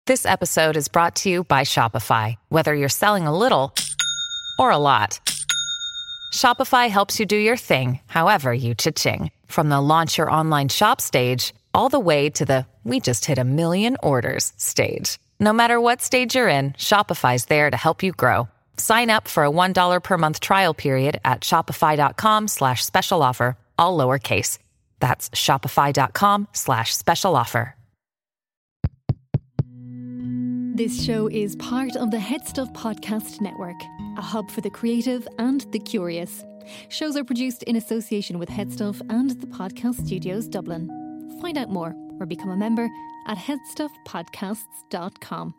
This episode is brought to you by Shopify. Whether you're selling a little or a lot, Shopify helps you do your thing, however you cha-ching. From the launch your online shop stage, all the way to the we just hit 1 million orders stage. No matter what stage you're in, Shopify's there to help you grow. Sign up for a $1 per month trial period at shopify.com/special offer, all lowercase. That's shopify.com/special offer. This show is part of the Head Stuff Podcast Network, a hub for the creative and the curious. Shows are produced in association with Head Stuff and the Podcast Studios Dublin. Find out more or become a member at headstuffpodcasts.com.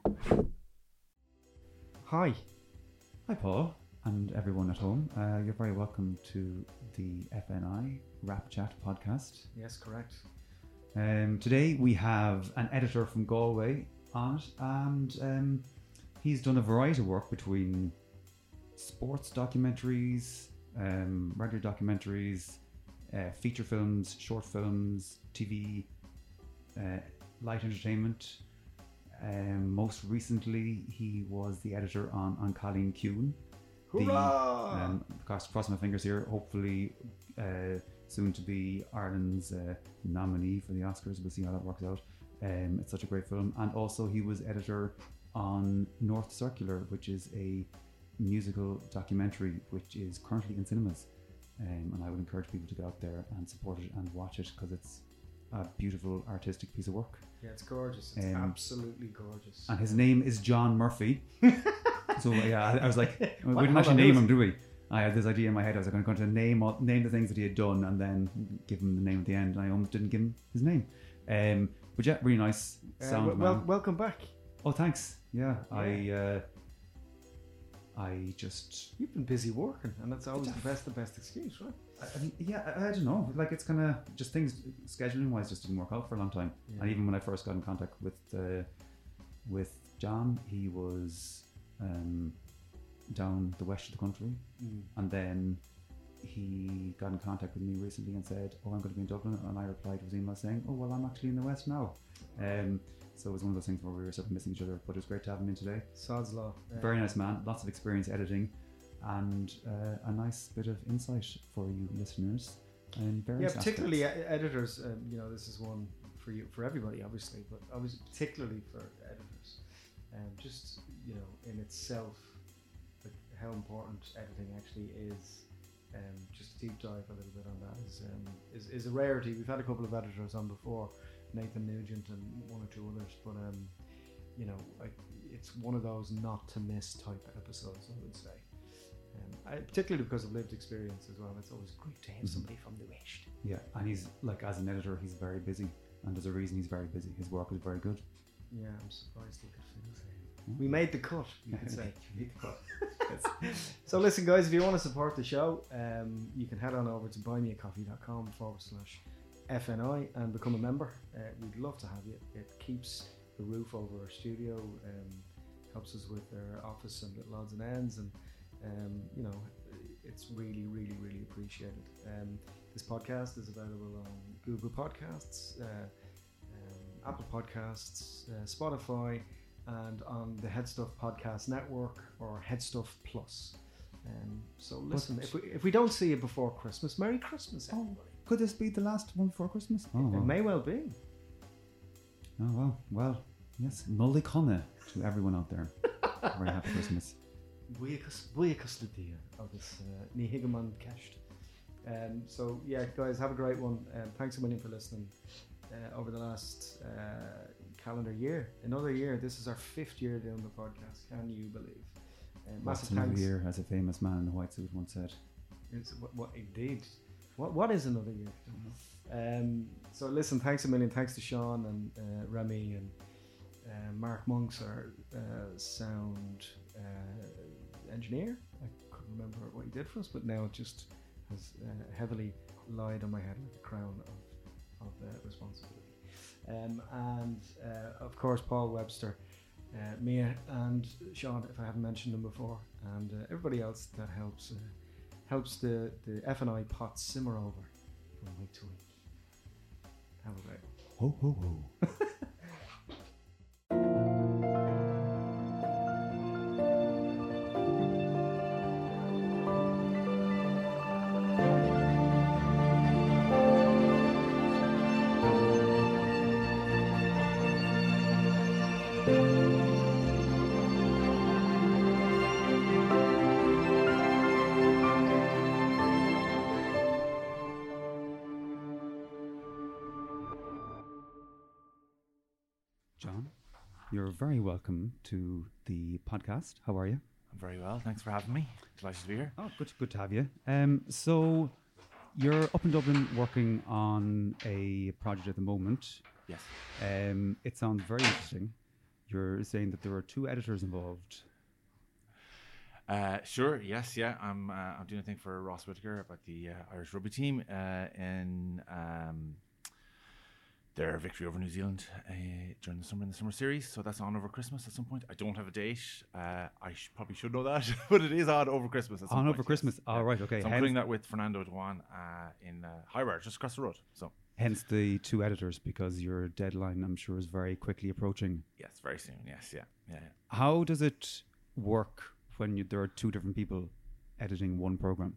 Hi, Paul, and everyone at home. You're very welcome to the FNI Rap Chat podcast. Yes, correct. Today we have an editor from Galway on it, and he's done a variety of work between sports documentaries, regular documentaries, feature films, short films, TV, light entertainment. Most recently, he was the editor on Colleen Kuhn. Hurrah! Cross my fingers here. Hopefully, soon to be Ireland's nominee for the Oscars. We'll see how that works out. It's such a great film. And also, he was editor on North Circular, which is a musical documentary which is currently in cinemas. And I would encourage people to go out there and support it and watch it, because it's a beautiful artistic piece of work. Yeah, it's gorgeous. It's absolutely gorgeous. And his name is John Murphy. So yeah, I was like, we didn't actually name him, do we? I had this idea in my head. I was like, I'm going to name the things that he had done and then give him the name at the end. And I almost didn't give him his name. But yeah, really nice sound. Welcome back. Oh, thanks. Yeah. I just... You've been busy working, and that's always the best excuse, right? I don't know. Like, it's kind of just things scheduling wise just didn't work out for a long time. Yeah. And even when I first got in contact with John, he was down the west of the country, and then he got in contact with me recently and said, "Oh, I'm going to be in Dublin," and I replied to his email saying, "Oh, well, I'm actually in the west now." So it was one of those things where we were sort of missing each other, but it was great to have him in today. Sod's law. Very nice man, lots of experience editing, and a nice bit of insight for you listeners. Particularly editors. This is one for you, for everybody, obviously, but obviously particularly for editors. Just in itself, like how important editing actually is. Just deep dive a little bit on that is a rarity. We've had a couple of editors on before, Nathan Nugent and one or two others, but it's one of those not to miss type episodes, I would say. Particularly because of lived experience as well. It's always great to have somebody from the west. Yeah, and he's like, as an editor, he's very busy, and there's a reason he's very busy. His work is very good. Yeah, I'm surprised he could feel the same. We made the cut, you could say. So listen, guys, if you want to support the show, you can head on over to buymeacoffee.com/FNI and become a member. We'd love to have you. It keeps the roof over our studio, helps us with our office and little odds and ends, and it's really, really, really appreciated. This podcast is available on Google Podcasts, Apple Podcasts, Spotify, and on the Head Stuff Podcast Network or Head Stuff Plus. So listen, if we don't see you before Christmas, Merry Christmas, everybody. Could this be the last one before Christmas? It may well be. Oh well, yes, Nolly Conna to everyone out there. Very happy Christmas. Buíochas le dia agus ní higaman ceist. So yeah, guys, have a great one. Thanks a million for listening over the last calendar year. Another year. This is our 5th year doing the podcast. Can you believe? Massive thanks. Year, as a famous man in the white suit once said. What indeed? What is another year? So listen, thanks a million. Thanks to Sean and Remy and Mark Monks, our sound engineer. I couldn't remember what he did for us, but now it just has heavily lied on my head like a crown of responsibility. And of course, Paul Webster, Mia and Sean, if I haven't mentioned them before, and everybody else that helps the F&I pot simmer over from week to week. Have a great one. Ho, ho, ho. John, you're very welcome to the podcast. How are you? I'm very well. Thanks for having me. Delighted to be here. Oh, good to have you. So you're up in Dublin working on a project at the moment. Yes. It sounds very interesting. You're saying that there are 2 editors involved. Sure. Yes. Yeah. I'm doing a thing for Ross Whitaker about the Irish rugby team in their victory over New Zealand during the summer series. So that's on over Christmas at some point. I don't have a date. I probably should know that, but it is on over Christmas. At some point, over Christmas. Yes. Oh, right. Okay. So I'm doing that with Fernando Dewan in Highbar, just across the road. So hence the 2 editors, because your deadline, I'm sure, is very quickly approaching. yes, very soon. Yes. Yeah. How does it work when there are 2 different people editing one program?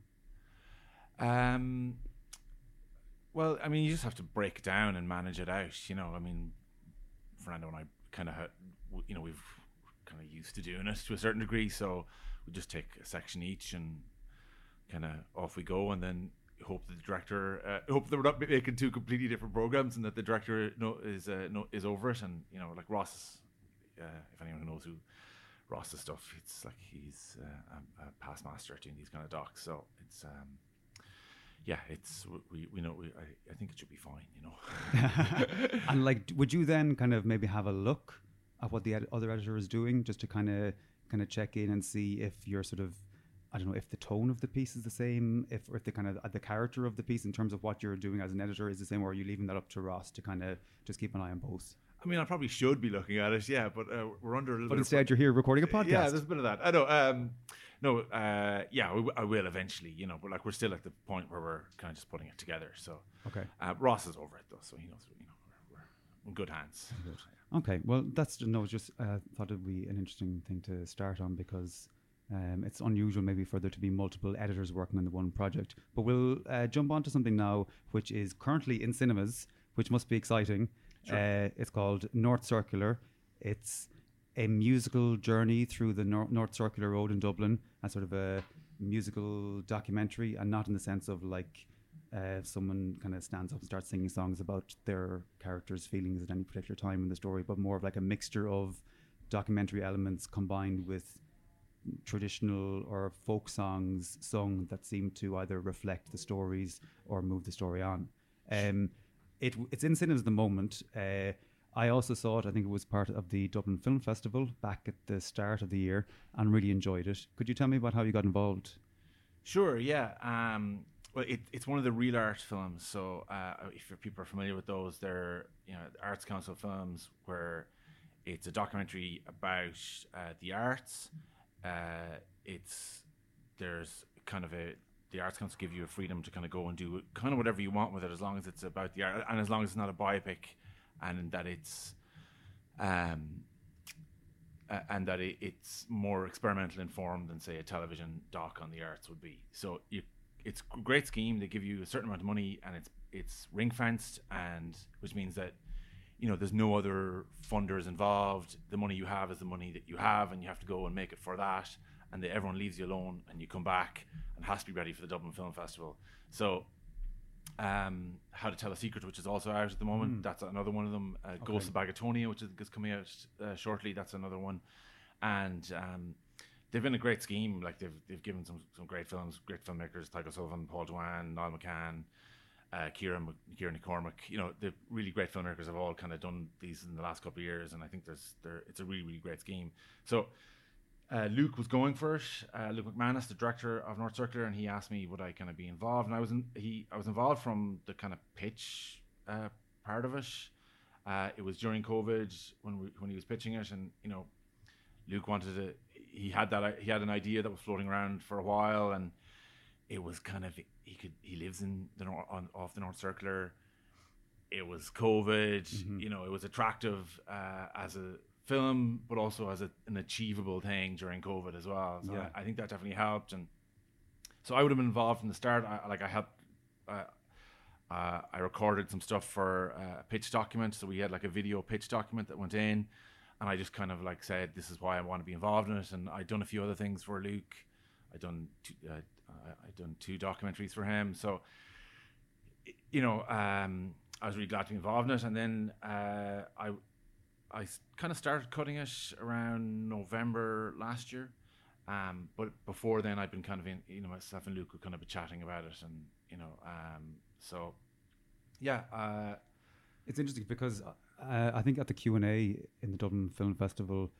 Well, I mean, you just have to break it down and manage it out. You know, I mean, Fernando and I kind of, we've kind of used to doing it to a certain degree. So we just take a section each and kind of off we go, and then hope that the director, hope that we're not making 2 completely different programs, and that the director is over it. And like Ross, if anyone knows who Ross's stuff, it's like he's a past master at doing these kind of docs. So it's. I think it should be fine, And would you then kind of maybe have a look at what the other editor is doing, just to kind of check in and see if you're sort of, I don't know, if the tone of the piece is the same, if the kind of the character of the piece in terms of what you're doing as an editor is the same, or are you leaving that up to Ross to kind of just keep an eye on both? I mean, I probably should be looking at it, yeah, but we're under a little bit. But instead, you're here recording a podcast. Yeah, there's a bit of that. I know. No, I will eventually, but we're still at the point where we're kind of just putting it together. So, okay. Ross is over it though, so he knows. We're in good hands. Good. Okay, well, thought it would be an interesting thing to start on, because it's unusual maybe for there to be multiple editors working on the one project. But we'll jump on to something now, which is currently in cinemas, which must be exciting. Sure. It's called North Circular. It's a musical journey through the North Circular Road in Dublin, and sort of a musical documentary, and not in the sense of someone kind of stands up and starts singing songs about their character's feelings at any particular time in the story, but more of like a mixture of documentary elements combined with traditional or folk songs sung that seem to either reflect the stories or move the story on. It's in cinemas at the moment. I also saw it, I think it was part of the Dublin Film Festival back at the start of the year, and really enjoyed it. Could you tell me about how you got involved? Sure, yeah. Well, it's one of the Real Art films. So if people are familiar with those, they're Arts Council films, where it's a documentary about the arts. The Arts Council give you a freedom to kind of go and do kind of whatever you want with it, as long as it's about the art, and as long as it's not a biopic, and that it's it's more experimental in form than, say, a television doc on the arts would be. So it's a great scheme. They give you a certain amount of money, and it's ring fenced, and which means that there's no other funders involved. The money you have is the money that you have, and you have to go and make it for that. And everyone leaves you alone, and you come back and has to be ready for the Dublin Film Festival. So, How to Tell a Secret, which is also out at the moment, that's another one of them. Ghost of Bagatonia, which is coming out shortly, that's another one. And they've been a great scheme. Like they've given some great films, great filmmakers, Tycho Sullivan, Paul Dwan, Niall McCann, Ciara McCormack. The really great filmmakers have all kind of done these in the last couple of years, and I think it's a really, really great scheme. So Luke was going for it. Luke McManus, the director of North Circular, and he asked me would I kind of be involved, and I was involved from the kind of pitch part of it. It was during COVID when he was pitching it, and Luke wanted to. He had an idea that was floating around for a while, and it was kind of he lives in off the North Circular. It was COVID, it was attractive as a film, but also as an achievable thing during COVID as well. So I think that definitely helped, and so I would have been involved from the start. I recorded some stuff for a pitch document, so we had like a video pitch document that went in, and I just kind of said this is why I want to be involved in it. And I'd done a few other things for Luke. I'd done two documentaries for him, so I was really glad to be involved in it. And then kind of started cutting it around November last year. But before then, I'd been kind of in, myself and Luke would kind of be chatting about it, and so yeah. It's interesting because I think at the Q&A in the Dublin Film Festival,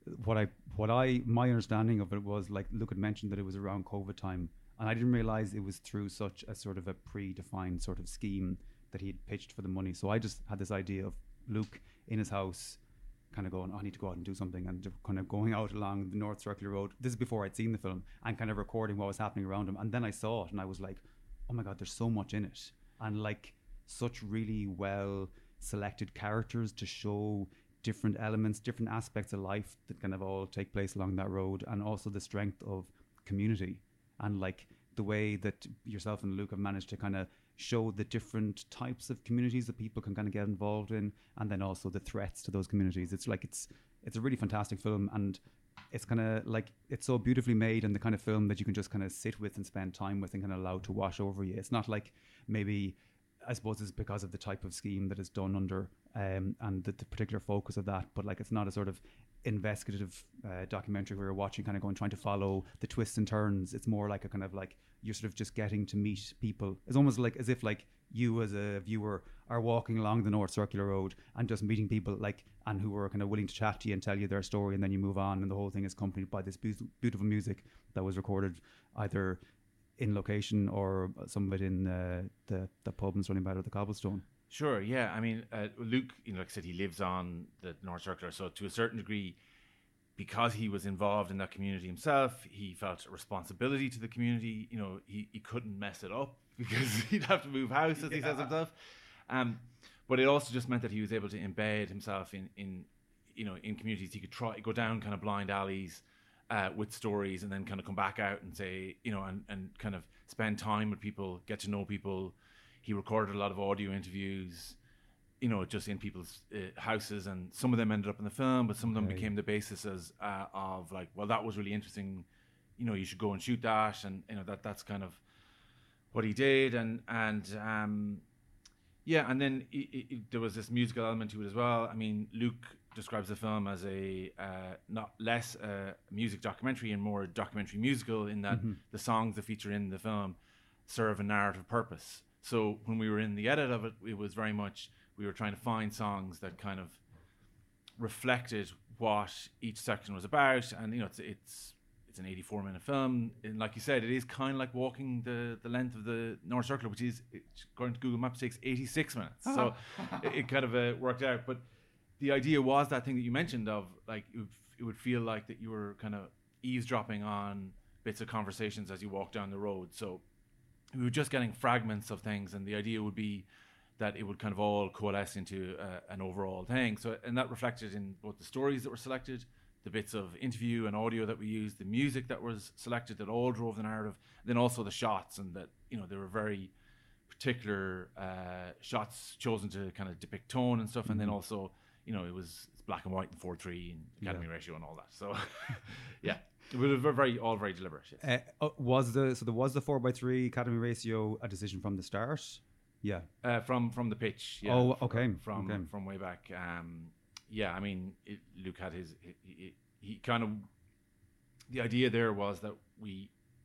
my understanding of it was, like, Luke had mentioned that it was around COVID time, and I didn't realize it was through such a sort of a predefined sort of scheme that he had pitched for the money. So I just had this idea of Luke in his house kind of going, I need to go out and do something, and kind of going out along the North Circular Road. This is before I'd seen the film, and kind of recording what was happening around him. And then I saw it and I was like, oh my God, there's so much in it. And like such really well selected characters to show different elements, different aspects of life that kind of all take place along that road, and also the strength of community, and like the way that yourself and Luke have managed to kind of show the different types of communities that people can kind of get involved in, and then also the threats to those communities. It's like it's a really fantastic film, and it's kind of like, it's so beautifully made, and the kind of film that you can just kind of sit with and spend time with and kind of allow to wash over you. It's not like, maybe I suppose it's because of the type of scheme that is done under and the particular focus of that, but like it's not a sort of investigative documentary where you're watching kind of going trying to follow the twists and turns. It's more like a kind of like you're sort of just getting to meet people. It's almost like as if like you as a viewer are walking along the North Circular Road and just meeting people, like, and who are kind of willing to chat to you and tell you their story, and then you move on, and the whole thing is accompanied by this beautiful music that was recorded either in location or some of it in the pub in Stoneybatter at the Cobblestone. Sure, yeah. I mean, Luke, like I said, he lives on the North Circular, so to a certain degree, because he was involved in that community himself, he felt a responsibility to the community. He couldn't mess it up because he'd have to move house, as he says himself. But it also just meant that he was able to embed himself in communities. He could go down kind of blind alleys with stories, and then kind of come back out and say, and kind of spend time with people, get to know people. He recorded a lot of audio interviews, just in people's houses, and some of them ended up in the film, but some of them became the basis of like, well, that was really interesting. You should go and shoot that, and that's kind of what he did, and then there was this musical element to it as well. I mean, Luke describes the film as a not less a music documentary and more a documentary musical, in that the songs that feature in the film serve a narrative purpose. So when we were in the edit of it, it was very much, we were trying to find songs that kind of reflected what each section was about. And it's an 84-minute film, and like you said, it is kind of like walking the length of the North Circular, which is, according to Google Maps, takes 86 minutes. So it kind of worked out. But the idea was that thing that you mentioned of like, it would feel like that you were kind of eavesdropping on bits of conversations as you walk down the road. So we were just getting fragments of things, and the idea would be that it would kind of all coalesce into an overall thing. So, and that reflected in both the stories that were selected, the bits of interview and audio that we used, the music that was selected that all drove the narrative, and then also the shots, and that there were very particular shots chosen to kind of depict tone and stuff, and then also it's black and white and 4:3 and Academy ratio and all that. So yeah. It was all very deliberate. Yes. There was the 4:3 Academy ratio a decision from the start? Yeah. From the pitch. Yeah. Oh, okay. From way back. I mean, Luke had he kind of, the idea there was that we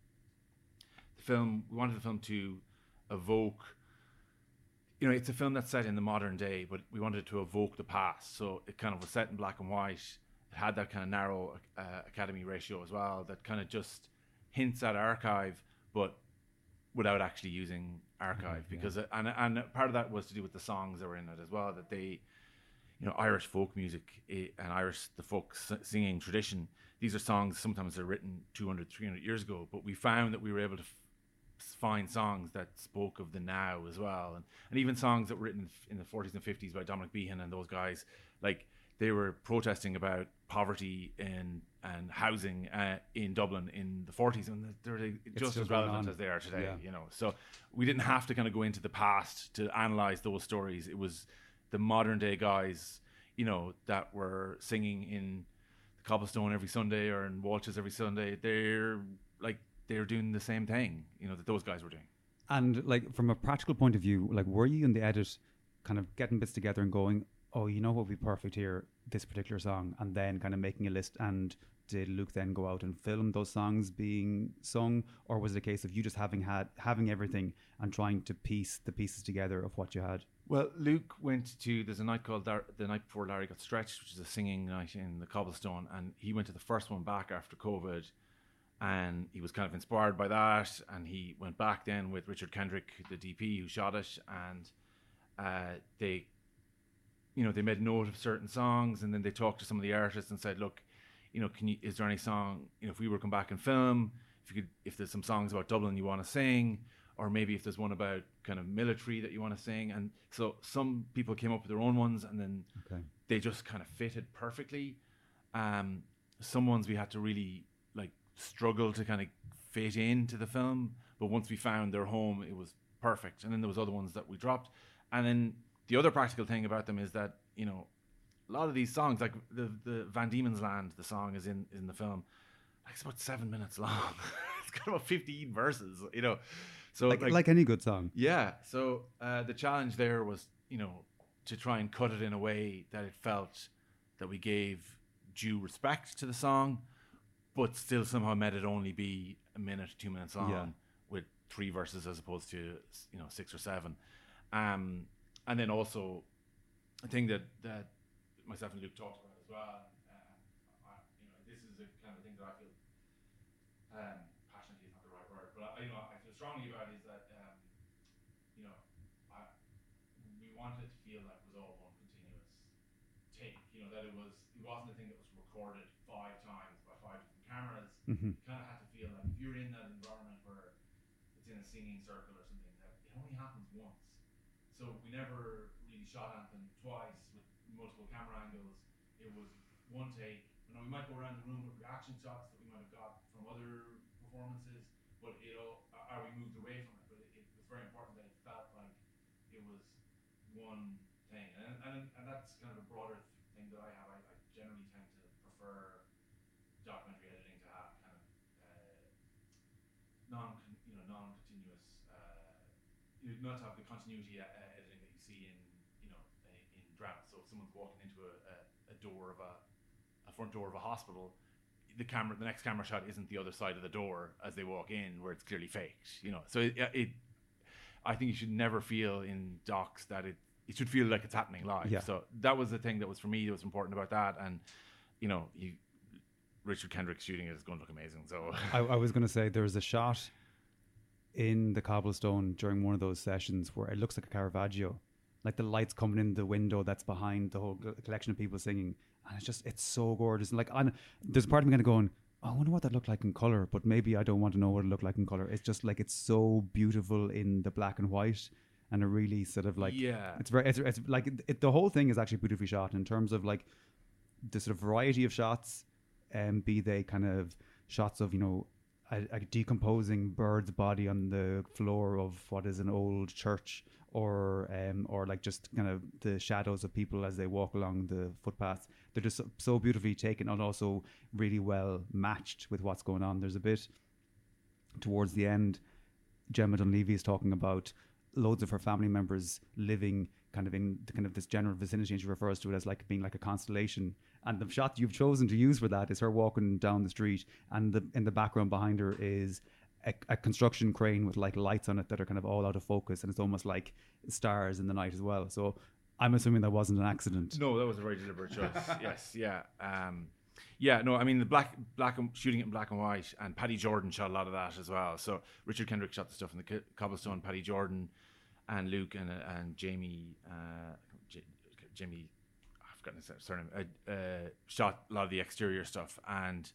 wanted the film to evoke, it's a film that's set in the modern day, but we wanted it to evoke the past. So it kind of was set in black and white. It had that kind of narrow Academy ratio as well, that kind of just hints at archive, but without actually using archive, because and part of that was to do with the songs that were in it as well, that they, Irish folk music and the folk singing tradition, these are songs, sometimes they're written 200, 300 years ago, but we found that we were able to find songs that spoke of the now as well, and even songs that were written in the 40s and 50s by Dominic Behan and those guys, like they were protesting about poverty and housing in Dublin in the 40s, and they're just as relevant as they are today. So we didn't have to kind of go into the past to analyze those stories. It was the modern day guys, that were singing in the Cobblestone every Sunday or in Walsh's every Sunday. They're doing the same thing, that those guys were doing. And like from a practical point of view, like were you in the edit kind of getting bits together and going, oh, you know what would be perfect here, this particular song, and then kind of making a list? And did Luke then go out and film those songs being sung, or was it a case of you just having everything and trying to piece the pieces together of what you had? Well, Luke went to, there's a night called the night before Larry got stretched, which is a singing night in the Cobblestone, and he went to the first one back after COVID, and he was kind of inspired by that, and he went back then with Richard Kendrick, the DP who shot it, and they made note of certain songs, and then they talked to some of the artists and said, look, is there any song, if we were to come back and film, if there's some songs about Dublin you want to sing, or maybe if there's one about kind of military that you want to sing. And so some people came up with their own ones, and then they just kind of fitted perfectly. Some ones we had to really struggle to kind of fit into the film, but once we found their home, it was perfect. And then there was other ones that we dropped. And then the other practical thing about them is that, a lot of these songs, like the Van Diemen's Land, the song is in the film, it's about 7 minutes long. It's got about 15 verses, So like any good song. Yeah. So the challenge there was, to try and cut it in a way that it felt that we gave due respect to the song, but still somehow made it only be a minute, 2 minutes long with 3 verses as opposed to 6 or 7. And then also a thing that myself and Luke talked about as well. This is the kind of thing that I feel passionately is not the right word, but I feel strongly about is that we wanted it to feel like it was all one continuous take. That it wasn't a thing that was recorded 5 times by 5 different cameras. Mm-hmm. You kind of had to feel like if you're in that environment where it's in a singing circle or something, that it only happens once. So we never really shot Anthem twice with multiple camera angles. It was one take. We might go around the room with reaction shots that we might have got from other performances, but we moved away from it. But it was very important that it felt like it was one thing, and that's kind of a broader thing that I have. I generally tend to prefer documentary editing to have kind of non-continuous, not to have the continuity editing that you see in drama. So if someone's walking into a door of a front door of a hospital, the next camera shot isn't the other side of the door as they walk in, where it's clearly faked. So I think you should never feel in docs that it should feel like it's happening live. Yeah. So that was the thing that was for me that was important about that, and Richard Kendrick shooting it is going to look amazing. So I was going to say there's a shot in the Cobblestone during one of those sessions where it looks like a Caravaggio, like the lights coming in the window that's behind the whole collection of people singing, and it's so gorgeous. And there's a part of me kind of going, I wonder what that looked like in color, but maybe I don't want to know what it looked like in color. It's just like it's so beautiful in the black and white, and it really sort of it's very it's like the whole thing is actually beautifully shot in terms of like the sort of variety of shots, be they kind of shots of a decomposing bird's body on the floor of what is an old church, or like just kind of the shadows of people as they walk along the footpaths. They're just so beautifully taken, and also really well matched with what's going on. There's a bit towards the end, Gemma Dunleavy is talking about loads of her family members living kind of in the, kind of this general vicinity, and she refers to it as like being like a constellation. And the shot you've chosen to use for that is her walking down the street, and in the background behind her is a construction crane with like lights on it that are kind of all out of focus, and it's almost like stars in the night as well. So I'm assuming that wasn't an accident. No, that was a very deliberate choice. Yes, yeah. Yeah, no, I mean the shooting it in black and white, and Paddy Jordan shot a lot of that as well. So Richard Kendrick shot the stuff in the Cobblestone. Paddy Jordan and Luke and Jamie, Jamie, I've forgotten his surname, shot a lot of the exterior stuff, and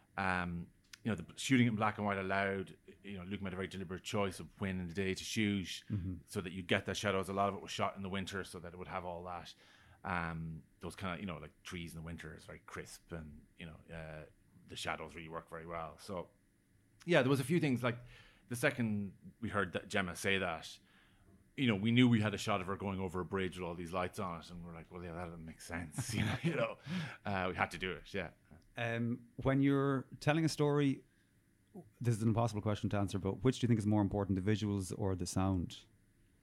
the shooting it in black and white allowed, Luke made a very deliberate choice of when in the day to shoot, so that you get the shadows. A lot of it was shot in the winter, so that it would have all that. Those kind of, like trees in the winter is very crisp, and the shadows really work very well. So yeah, there was a few things, like the second we heard that Gemma say that, we knew we had a shot of her going over a bridge with all these lights on it, and we're like, well, yeah, that doesn't make sense. We had to do it. Yeah. When you're telling a story, this is an impossible question to answer, but which do you think is more important, the visuals or the sound?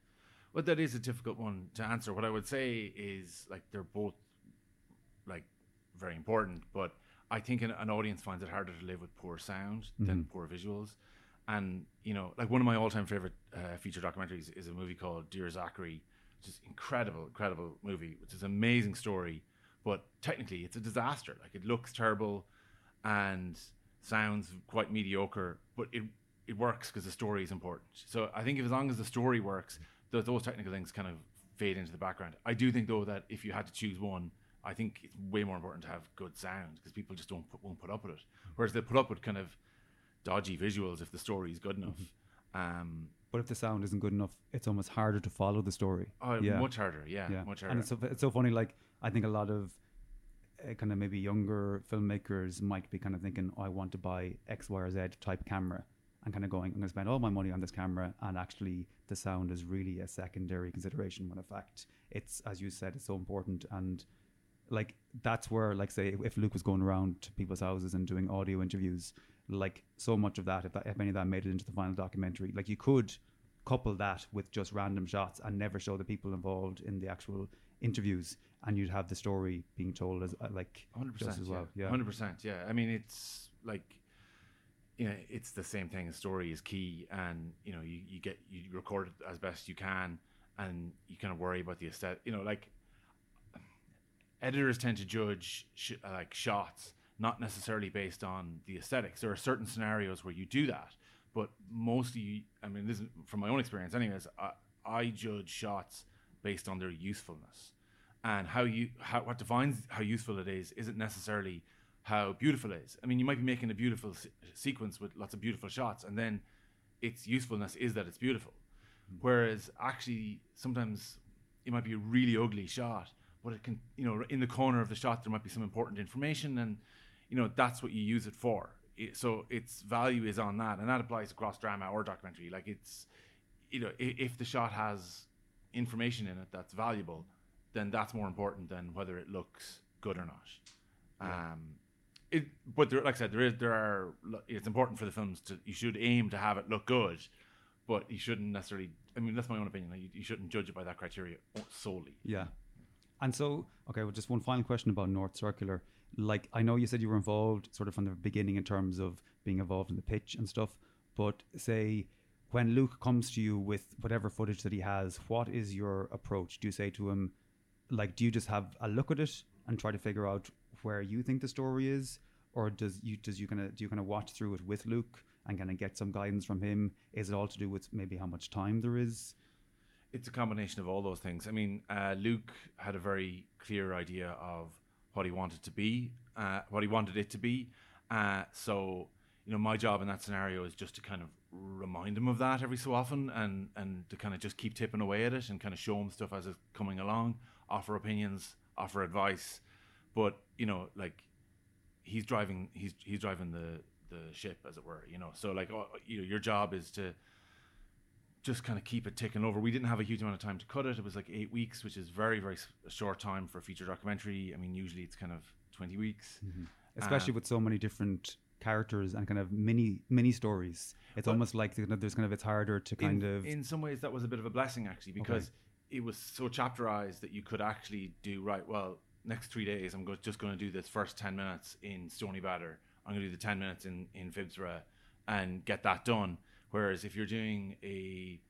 Well, that is a difficult one to answer. What I would say is like they're both like very important, but I think an audience finds it harder to live with poor sound than poor visuals. And you know, like one of my all-time favorite feature documentaries is a movie called Dear Zachary, which is incredible movie, which is an amazing story, but technically it's a disaster. Like it looks terrible and sounds quite mediocre, but it works because the story is important. So I think as long as the story works, those technical things kind of fade into the background. I do think though that if you had to choose one, I think it's way more important to have good sound because people just won't put up with it. Whereas they put up with kind of dodgy visuals if the story is good enough. But if the sound isn't good enough, it's almost harder to follow the story. Oh, much harder, much harder. And it's so funny, like, I think a lot of kind of maybe younger filmmakers might be kind of thinking, I want to buy X, Y, or Z type camera, and kind of going, I'm going to spend all my money on this camera, and actually the sound is really a secondary consideration when in fact it's, as you said, it's so important. And like that's where, like, say if Luke was going around to people's houses and doing audio interviews, like so much of that, if any of that made it into the final documentary, like you could couple that with just random shots and never show the people involved in the actual interviews, and you'd have the story being told as like 100% just as well. Yeah, 100%. Yeah, I mean it's like, you know, it's the same thing. A story is key, and you know you record it as best you can, and you kind of worry about the aesthetic. You know, like editors tend to judge like shots not necessarily based on the aesthetics. There are certain scenarios where you do that, but mostly, I mean, this is from my own experience anyways, I judge shots based on their usefulness. And what defines how useful it is isn't necessarily how beautiful it is. I mean, you might be making a beautiful sequence with lots of beautiful shots, and then its usefulness is that it's beautiful. Whereas actually, sometimes it might be a really ugly shot, but it can, you know, in the corner of the shot, there might be some important information, and, you know, that's what you use it for. So its value is on that, and that applies across drama or documentary. Like it's, you know, if the shot has information in it that's valuable, then that's more important than whether it looks good or not. Yeah. But there, like I said, it's important for the films you should aim to have it look good, but you shouldn't necessarily, I mean, that's my own opinion. Like you shouldn't judge it by that criteria solely. Yeah. And so, okay, well, just one final question about North Circular. Like, I know you said you were involved sort of from the beginning in terms of being involved in the pitch and stuff, but say when Luke comes to you with whatever footage that he has, what is your approach? Do you say to him, like, do you just have a look at it and try to figure out where you think the story is? Or do you kind of watch through it with Luke and kind of get some guidance from him? Is it all to do with maybe how much time there is? It's a combination of all those things. I mean, Luke had a very clear idea of what he wanted to be, what he wanted it to be. So, you know, my job in that scenario is just to kind of remind him of that every so often, and to kind of just keep tipping away at it and kind of show him stuff as it's coming along, offer opinions, offer advice. But, you know, like he's driving the ship, as it were, you know. So like, you know, your job is to just kind of keep it ticking over. We didn't have a huge amount of time to cut it. It was like 8 weeks, which is very, very short time for a fekind documentary. I mean, usually it's kind of 20 weeks. Mm-hmm. Especially with so many different characters and kind of mini stories. It's almost like there's kind of, it's harder to kind of... In some ways, that was a bit of a blessing, actually, because it was so chapterized that you could actually do, right, well, next 3 days, I'm just going to do this first 10 minutes in Stoney Batter. I'm going to do the 10 minutes in Phibsborough and get that done. Whereas if you're doing a,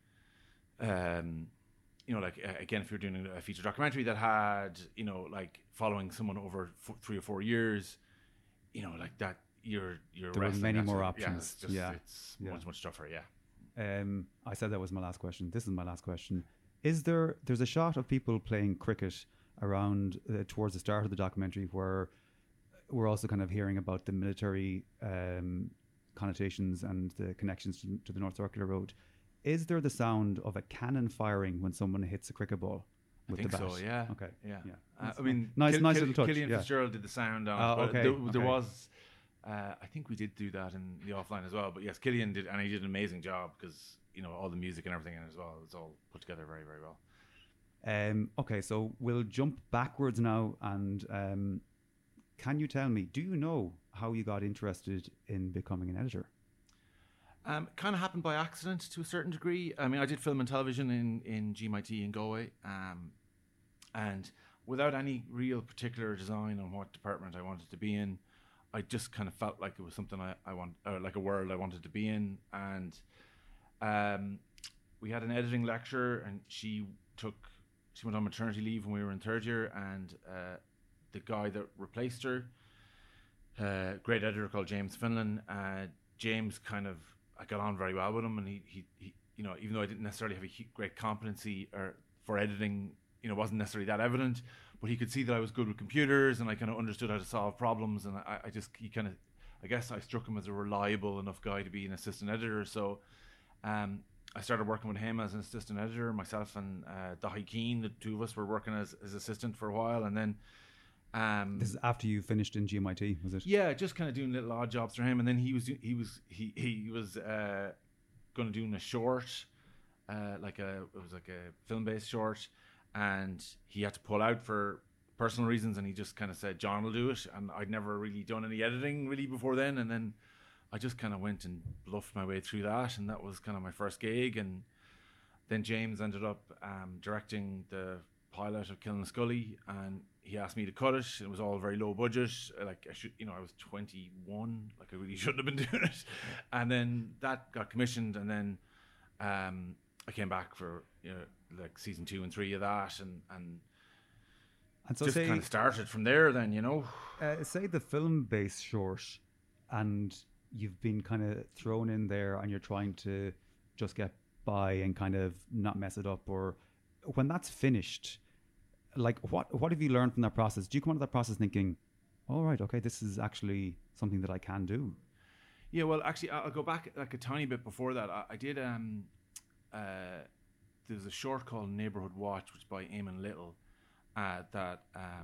you know, like, again, if you're doing a feature documentary that had, you know, like following someone over 3 or 4 years, you know, like that, there were many more options. It's much tougher. Yeah. I said that was my last question. This is my last question. There's a shot of people playing cricket around towards the start of the documentary where we're also kind of hearing about the military connotations and the connections to the North Circular Road. Is there the sound of a cannon firing when someone hits a cricket ball with the bat? I think so, yeah. Okay. Yeah. I mean, nice little touch. Killian Fitzgerald did the sound on it. Okay. There was, I think we did do that in the offline as well. But yes, Killian did, and he did an amazing job because, you know, all the music and everything in it as well. It's all put together very, very well. Okay, so we'll jump backwards now, and can you tell me, do you know how you got interested in becoming an editor? Kind of happened by accident to a certain degree. I mean, I did film and television in GMIT in Galway, and without any real particular design on what department I wanted to be in, I just kind of felt like it was something I want, like a world I wanted to be in. And we had an editing lecturer, and she went on maternity leave when we were in third year, and the guy that replaced her, great editor called James Finlan. James I got on very well with him, and he you know, even though I didn't necessarily have a great competency for editing, you know, wasn't necessarily that evident, but he could see that I was good with computers, and I kind of understood how to solve problems, and I guess I struck him as a reliable enough guy to be an assistant editor. So I started working with him as an assistant editor. Myself and Dahi Keane, the two of us, were working as assistant for a while, and then this is after you finished in GMIT, was it? Yeah, just kind of doing little odd jobs for him, and then he was going to do a short, it was like a film-based short, and he had to pull out for personal reasons, and he just kind of said John will do it, and I'd never really done any editing really before then, and then I just kind of went and bluffed my way through that, and that was kind of my first gig. And then James ended up directing the pilot of Killing Scully, and he asked me to cut it. It was all very low budget. Like I was 21, like I really shouldn't have been doing it. And then that got commissioned, and then I came back for like season 2 and 3 of that, and so just kind of started from there. Then say the film-based short, and you've been kind of thrown in there, and you're trying to just get by and kind of not mess it up. Or when that's finished, like what have you learned from that process? Do you come out of that process thinking, all right, okay, this is actually something that I can do? Yeah, well, actually, I'll go back like a tiny bit before that. I did there's a short called Neighborhood Watch, which is by Eamon Little, that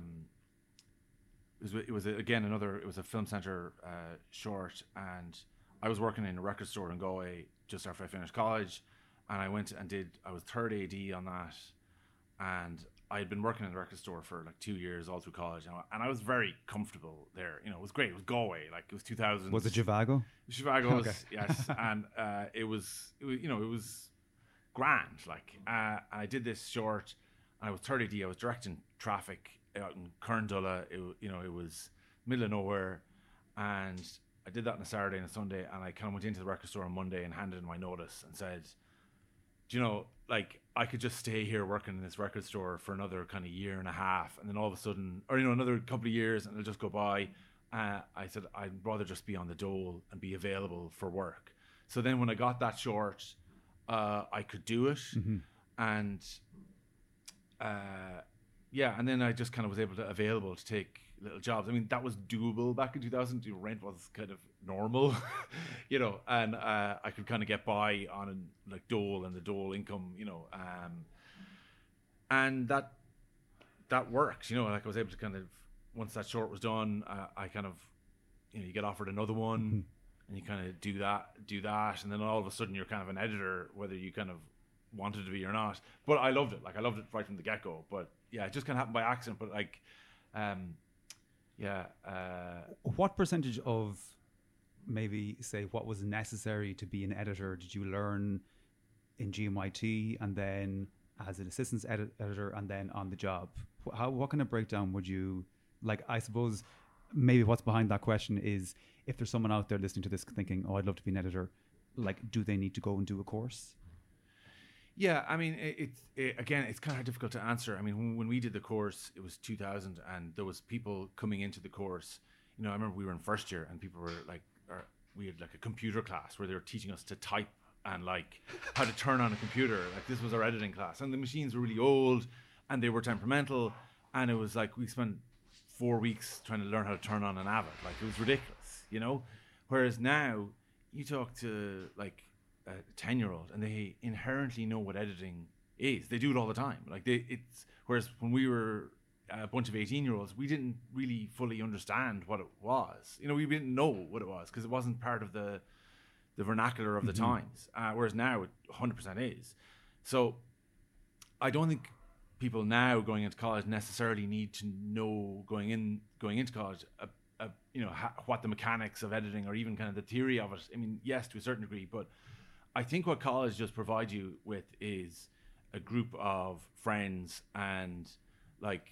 it was a Film Centre short, and I was working in a record store in Galway just after I finished college, and I went and I was third AD on that, and I had been working in the record store for like 2 years all through college, and I was very comfortable there. It was great. It was Galway, like it was 2000. Was it Zhivago? Zhivago, okay. Yes, and it was grand. Like I did this short, and I was third AD. I was directing traffic out in Kerndulla. It was middle of nowhere, and I did that on a Saturday and a Sunday, and I kind of went into the record store on Monday and handed in my notice and said, like I could just stay here working in this record store for another kind of year and a half, and then all of a sudden, or another couple of years, and it'll just go by. I said I'd rather just be on the dole and be available for work. So then when I got that short, I could do it, mm-hmm. and and then I just kind of was able to available to take little jobs. I mean, that was doable back in 2000. Rent was kind of normal, and I could kind of get by on like dole and the dole income, and that works. Like I was able to kind of, once that short was done, I kind of, you get offered another one, mm-hmm. and you kind of do that, and then all of a sudden you're kind of an editor, whether you kind of wanted to be or not. But I loved it. Like I loved it right from the get-go. But yeah, it just kind of happened by accident. But like, what percentage of maybe say what was necessary to be an editor did you learn in GMIT, and then as an assistant editor, and then on the job? What kind of breakdown would you like? I suppose maybe what's behind that question is, if there's someone out there listening to this thinking, oh, I'd love to be an editor, like, do they need to go and do a course? Yeah, I mean, it's kind of difficult to answer. I mean, when we did the course, it was 2000, and there was people coming into the course. I remember we were in first year, and people were like, we had like a computer class where they were teaching us to type and like how to turn on a computer. Like this was our editing class, and the machines were really old, and they were temperamental, and it was like we spent 4 weeks trying to learn how to turn on an Avid. Like it was ridiculous, Whereas now, you talk to like a 10-year-old, and they inherently know what editing is. They do it all the time. Like whereas when we were a bunch of 18-year-olds, we didn't really fully understand what it was. We didn't know what it was because it wasn't part of the vernacular of the mm-hmm. times. Whereas now it 100% is. So I don't think people now going into college necessarily need to know going into college what the mechanics of editing or even kind of the theory of it. I mean, yes, to a certain degree, but I think what college just provides you with is a group of friends and like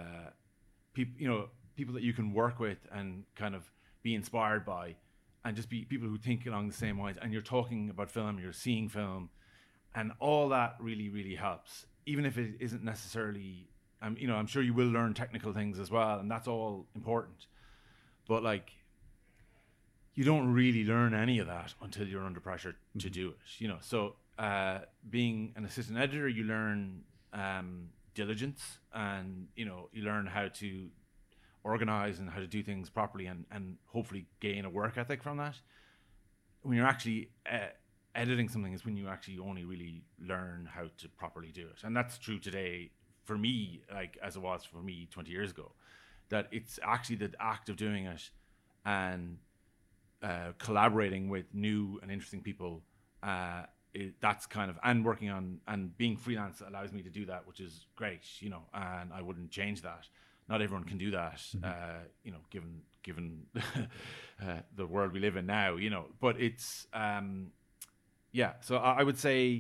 people that you can work with and kind of be inspired by, and just be people who think along the same lines. And you're talking about film, you're seeing film, and all that really, really helps. Even if it isn't necessarily, I'm sure you will learn technical things as well, and that's all important. But like, you don't really learn any of that until you're under pressure to do it. So being an assistant editor, you learn diligence, and you learn how to organize and how to do things properly, and hopefully gain a work ethic from that. When you're actually editing something is when you actually only really learn how to properly do it. And that's true today for me, like as it was for me 20 years ago, that it's actually the act of doing it and collaborating with new and interesting people, that's kind of, and working on, and being freelance allows me to do that, which is great, and I wouldn't change that. Not everyone can do that, given the world we live in now, but it's, so I would say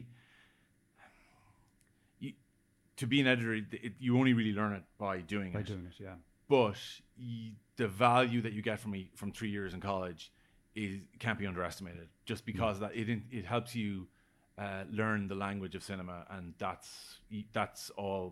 to be an editor, you only really learn it by doing it. Yeah. But the value that you get from 3 years in college can't be underestimated, just because that it helps you learn the language of cinema, and that's all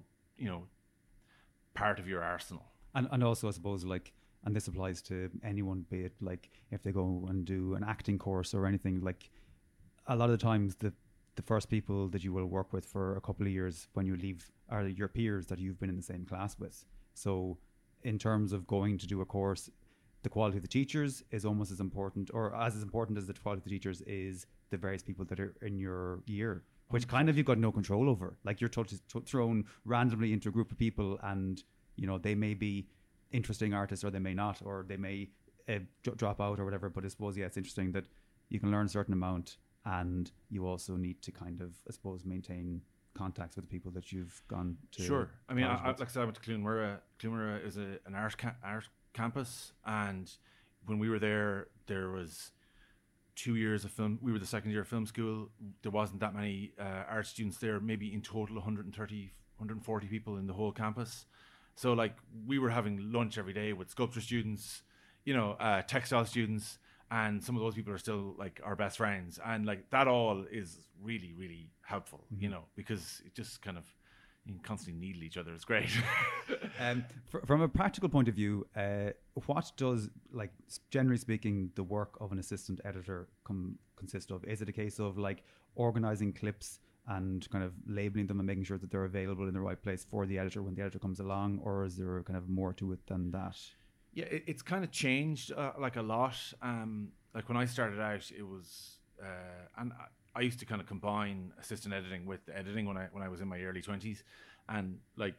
part of your arsenal. And also, I suppose, like, and this applies to anyone, be it like if they go and do an acting course or anything, like a lot of the times the first people that you will work with for a couple of years when you leave are your peers that you've been in the same class with. So in terms of going to do a course, the quality of the teachers is almost as important, or as important as the quality of the teachers is the various people that are in your year, which kind of you've got no control over. Like, you're thrown randomly into a group of people, and they may be interesting artists, or they may not, or they may drop out or whatever. But I suppose, it's interesting that you can learn a certain amount, and you also need to kind of, I suppose, maintain contacts with the people that you've gone to. Sure. I mean, like I said, I went to Clonmara. Clonmara is an art campus, and when we were there was 2 years of film. We were the second year of film school. There wasn't that many art students there, maybe in total 130, 140 people in the whole campus. So like, we were having lunch every day with sculpture students, textile students, and some of those people are still like our best friends. And like, that all is really, really helpful, because it just kind of, you can constantly needle each other. It's great. From a practical point of view, what does, like, generally speaking, the work of an assistant editor consist of? Is it a case of like organizing clips and kind of labeling them and making sure that they're available in the right place for the editor when the editor comes along, or is there kind of more to it than that? Yeah, it's kind of changed like a lot. Like when I started out, it was, and I used to kind of combine assistant editing with editing when I was in my early 20s, and like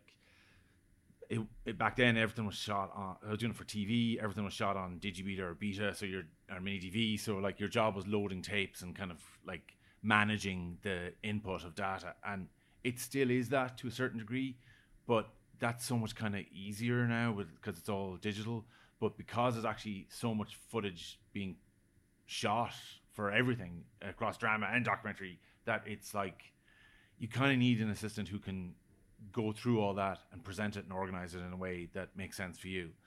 it back then everything was shot on. I was doing it for TV. Everything was shot on Digibeta or Beta, or Mini DV. So like, your job was loading tapes and kind of like managing the input of data, and it still is that to a certain degree, but that's so much kind of easier now because it's all digital. But because there's actually so much footage being shot for everything across drama and documentary, that it's like, you kind of need an assistant who can go through all that and present it and organize it in a way that makes sense for you.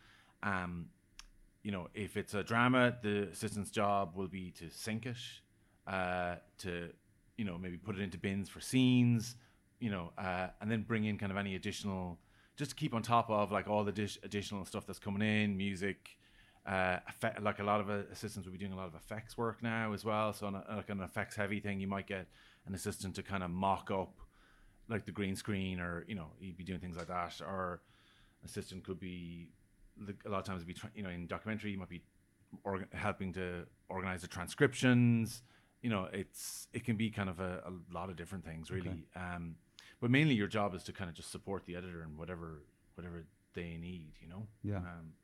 If it's a drama, the assistant's job will be to sync it, to maybe put it into bins for scenes, and then bring in kind of any additional, just to keep on top of like all the additional stuff that's coming in, music. Like, a lot of assistants will be doing a lot of effects work now as well. So on an effects heavy thing, you might get an assistant to kind of mock up like the green screen, or you'd be doing things like that. Or assistant could be, a lot of times, in documentary, you might be helping to organize the transcriptions. It can be kind of a lot of different things, really. Okay. But mainly your job is to kind of just support the editor in whatever they need. Yeah.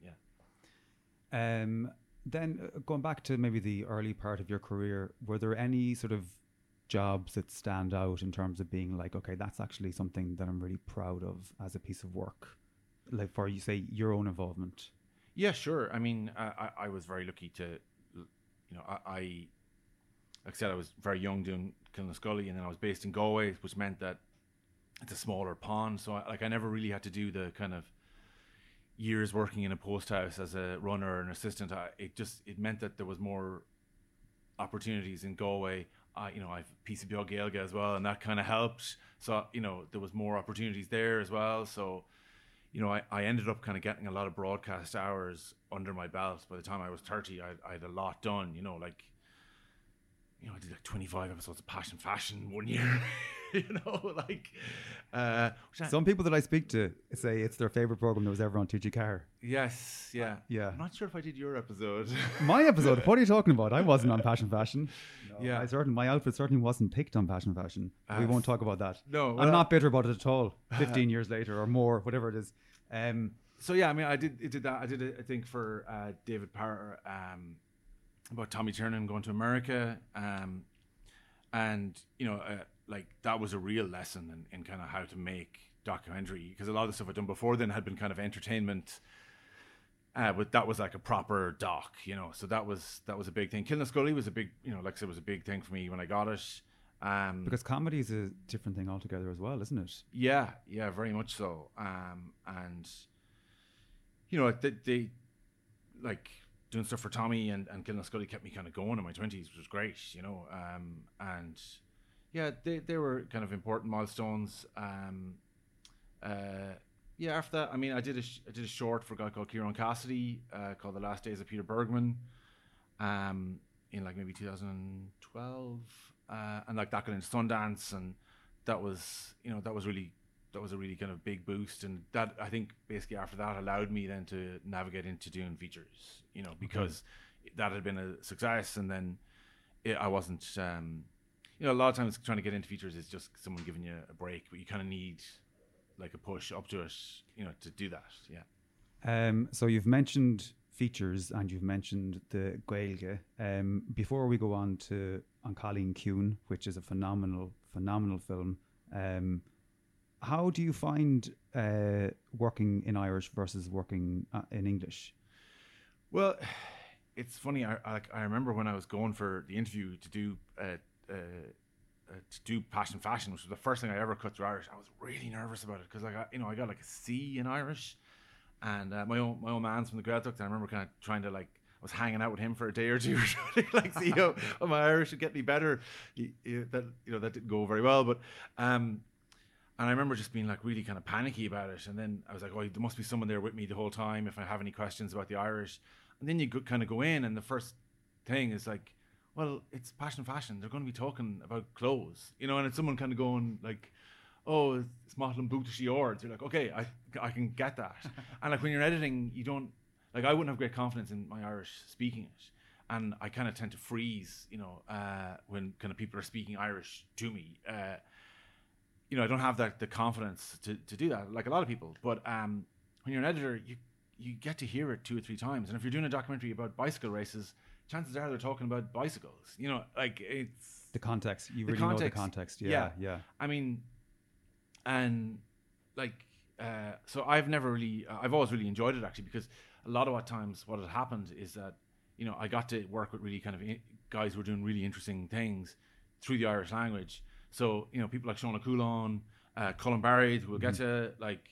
Then going back to maybe the early part of your career, were there any sort of jobs that stand out in terms of being like, okay, that's actually something that I'm really proud of as a piece of work, like for, you say, your own involvement? Yeah, sure. I mean, I was very lucky to, like I said, I was very young doing Killinascully, and then I was based in Galway, which meant that it's a smaller pond. So I never really had to do the kind of years working in a post house as a runner or an assistant. It meant that there was more opportunities in Galway. I've PCBO Gaeilge as well, and that kind of helped. So there was more opportunities there as well. So I ended up kind of getting a lot of broadcast hours under my belt. By the time I was 30, I had a lot done. I did like 25 episodes of Passion Fashion one year. Some people that I speak to say it's their favorite program that was ever on TG Car. Yes, yeah. Yeah. I'm not sure if I did your episode. My episode? What are you talking about? I wasn't on Passion Fashion. No, yeah. My outfit certainly wasn't picked on Passion Fashion. We won't talk about that. No. I'm not bitter about it at all. 15 years later or more, whatever it is. So yeah, I mean, I did that. I did it, I think, for David Power, about Tommy Tiernan going to America, and like that was a real lesson in kind of how to make documentary, because a lot of the stuff I'd done before then had been kind of entertainment, but that was like a proper doc, so that was a big thing. Killinascully was a big, like I said, was a big thing for me when I got it. Because comedy is a different thing altogether as well, isn't it? Yeah, very much so. And they like doing stuff for Tommy and Killinascully kept me kind of going in my 20s, which was great, and yeah, they were kind of important milestones. After that, I mean, I did a short for a guy called Kieran Cassidy, called The Last Days of Peter Bergman, in like maybe 2012, and like that got into Sundance, and that was a really kind of big boost, and that, I think, basically after that allowed me then to navigate into doing features, because that had been a success, and then I wasn't, a lot of times trying to get into features is just someone giving you a break, but you kind of need like a push up to it, to do that. Yeah. So you've mentioned features and you've mentioned the Gaeilge. Before we go on Colleen Kuhn, which is a phenomenal film, how do you find working in Irish versus working in English? Well, it's funny. I remember when I was going for the interview to do Passion Fashion, which was the first thing I ever cut through Irish. I was really nervous about it because I got like a C in Irish, and my own man's from the Gaeltacht, and I remember kind of trying to I was hanging out with him for a day or two, like see how my Irish would get any better. That didn't go very well, but and I remember just being like really kind of panicky about it, and then I was like, oh, there must be someone there with me the whole time if I have any questions about the Irish. And then you kind of go in, and the first thing is like, well, it's Passion Fashion. They're going to be talking about clothes, and it's someone kind of going like, oh, it's Motlin Bootishi Ords. You're like, okay, I can get that. And like when you're editing, you don't, like, I wouldn't have great confidence in my Irish speaking it. And I kind of tend to freeze, when kind of people are speaking Irish to me. I don't have the confidence to do that, like a lot of people. But when you're an editor, you get to hear it 2 or 3 times. And if you're doing a documentary about bicycle races, chances are they're talking about bicycles. Like it's the context. You really know the context. Yeah. I mean, and like, so I've always really enjoyed it, actually, because a lot of times what had happened is that, I got to work with really kind of guys who were doing really interesting things through the Irish language. So, people like Sean O'Coulon, Colin Barry, who we'll get to, like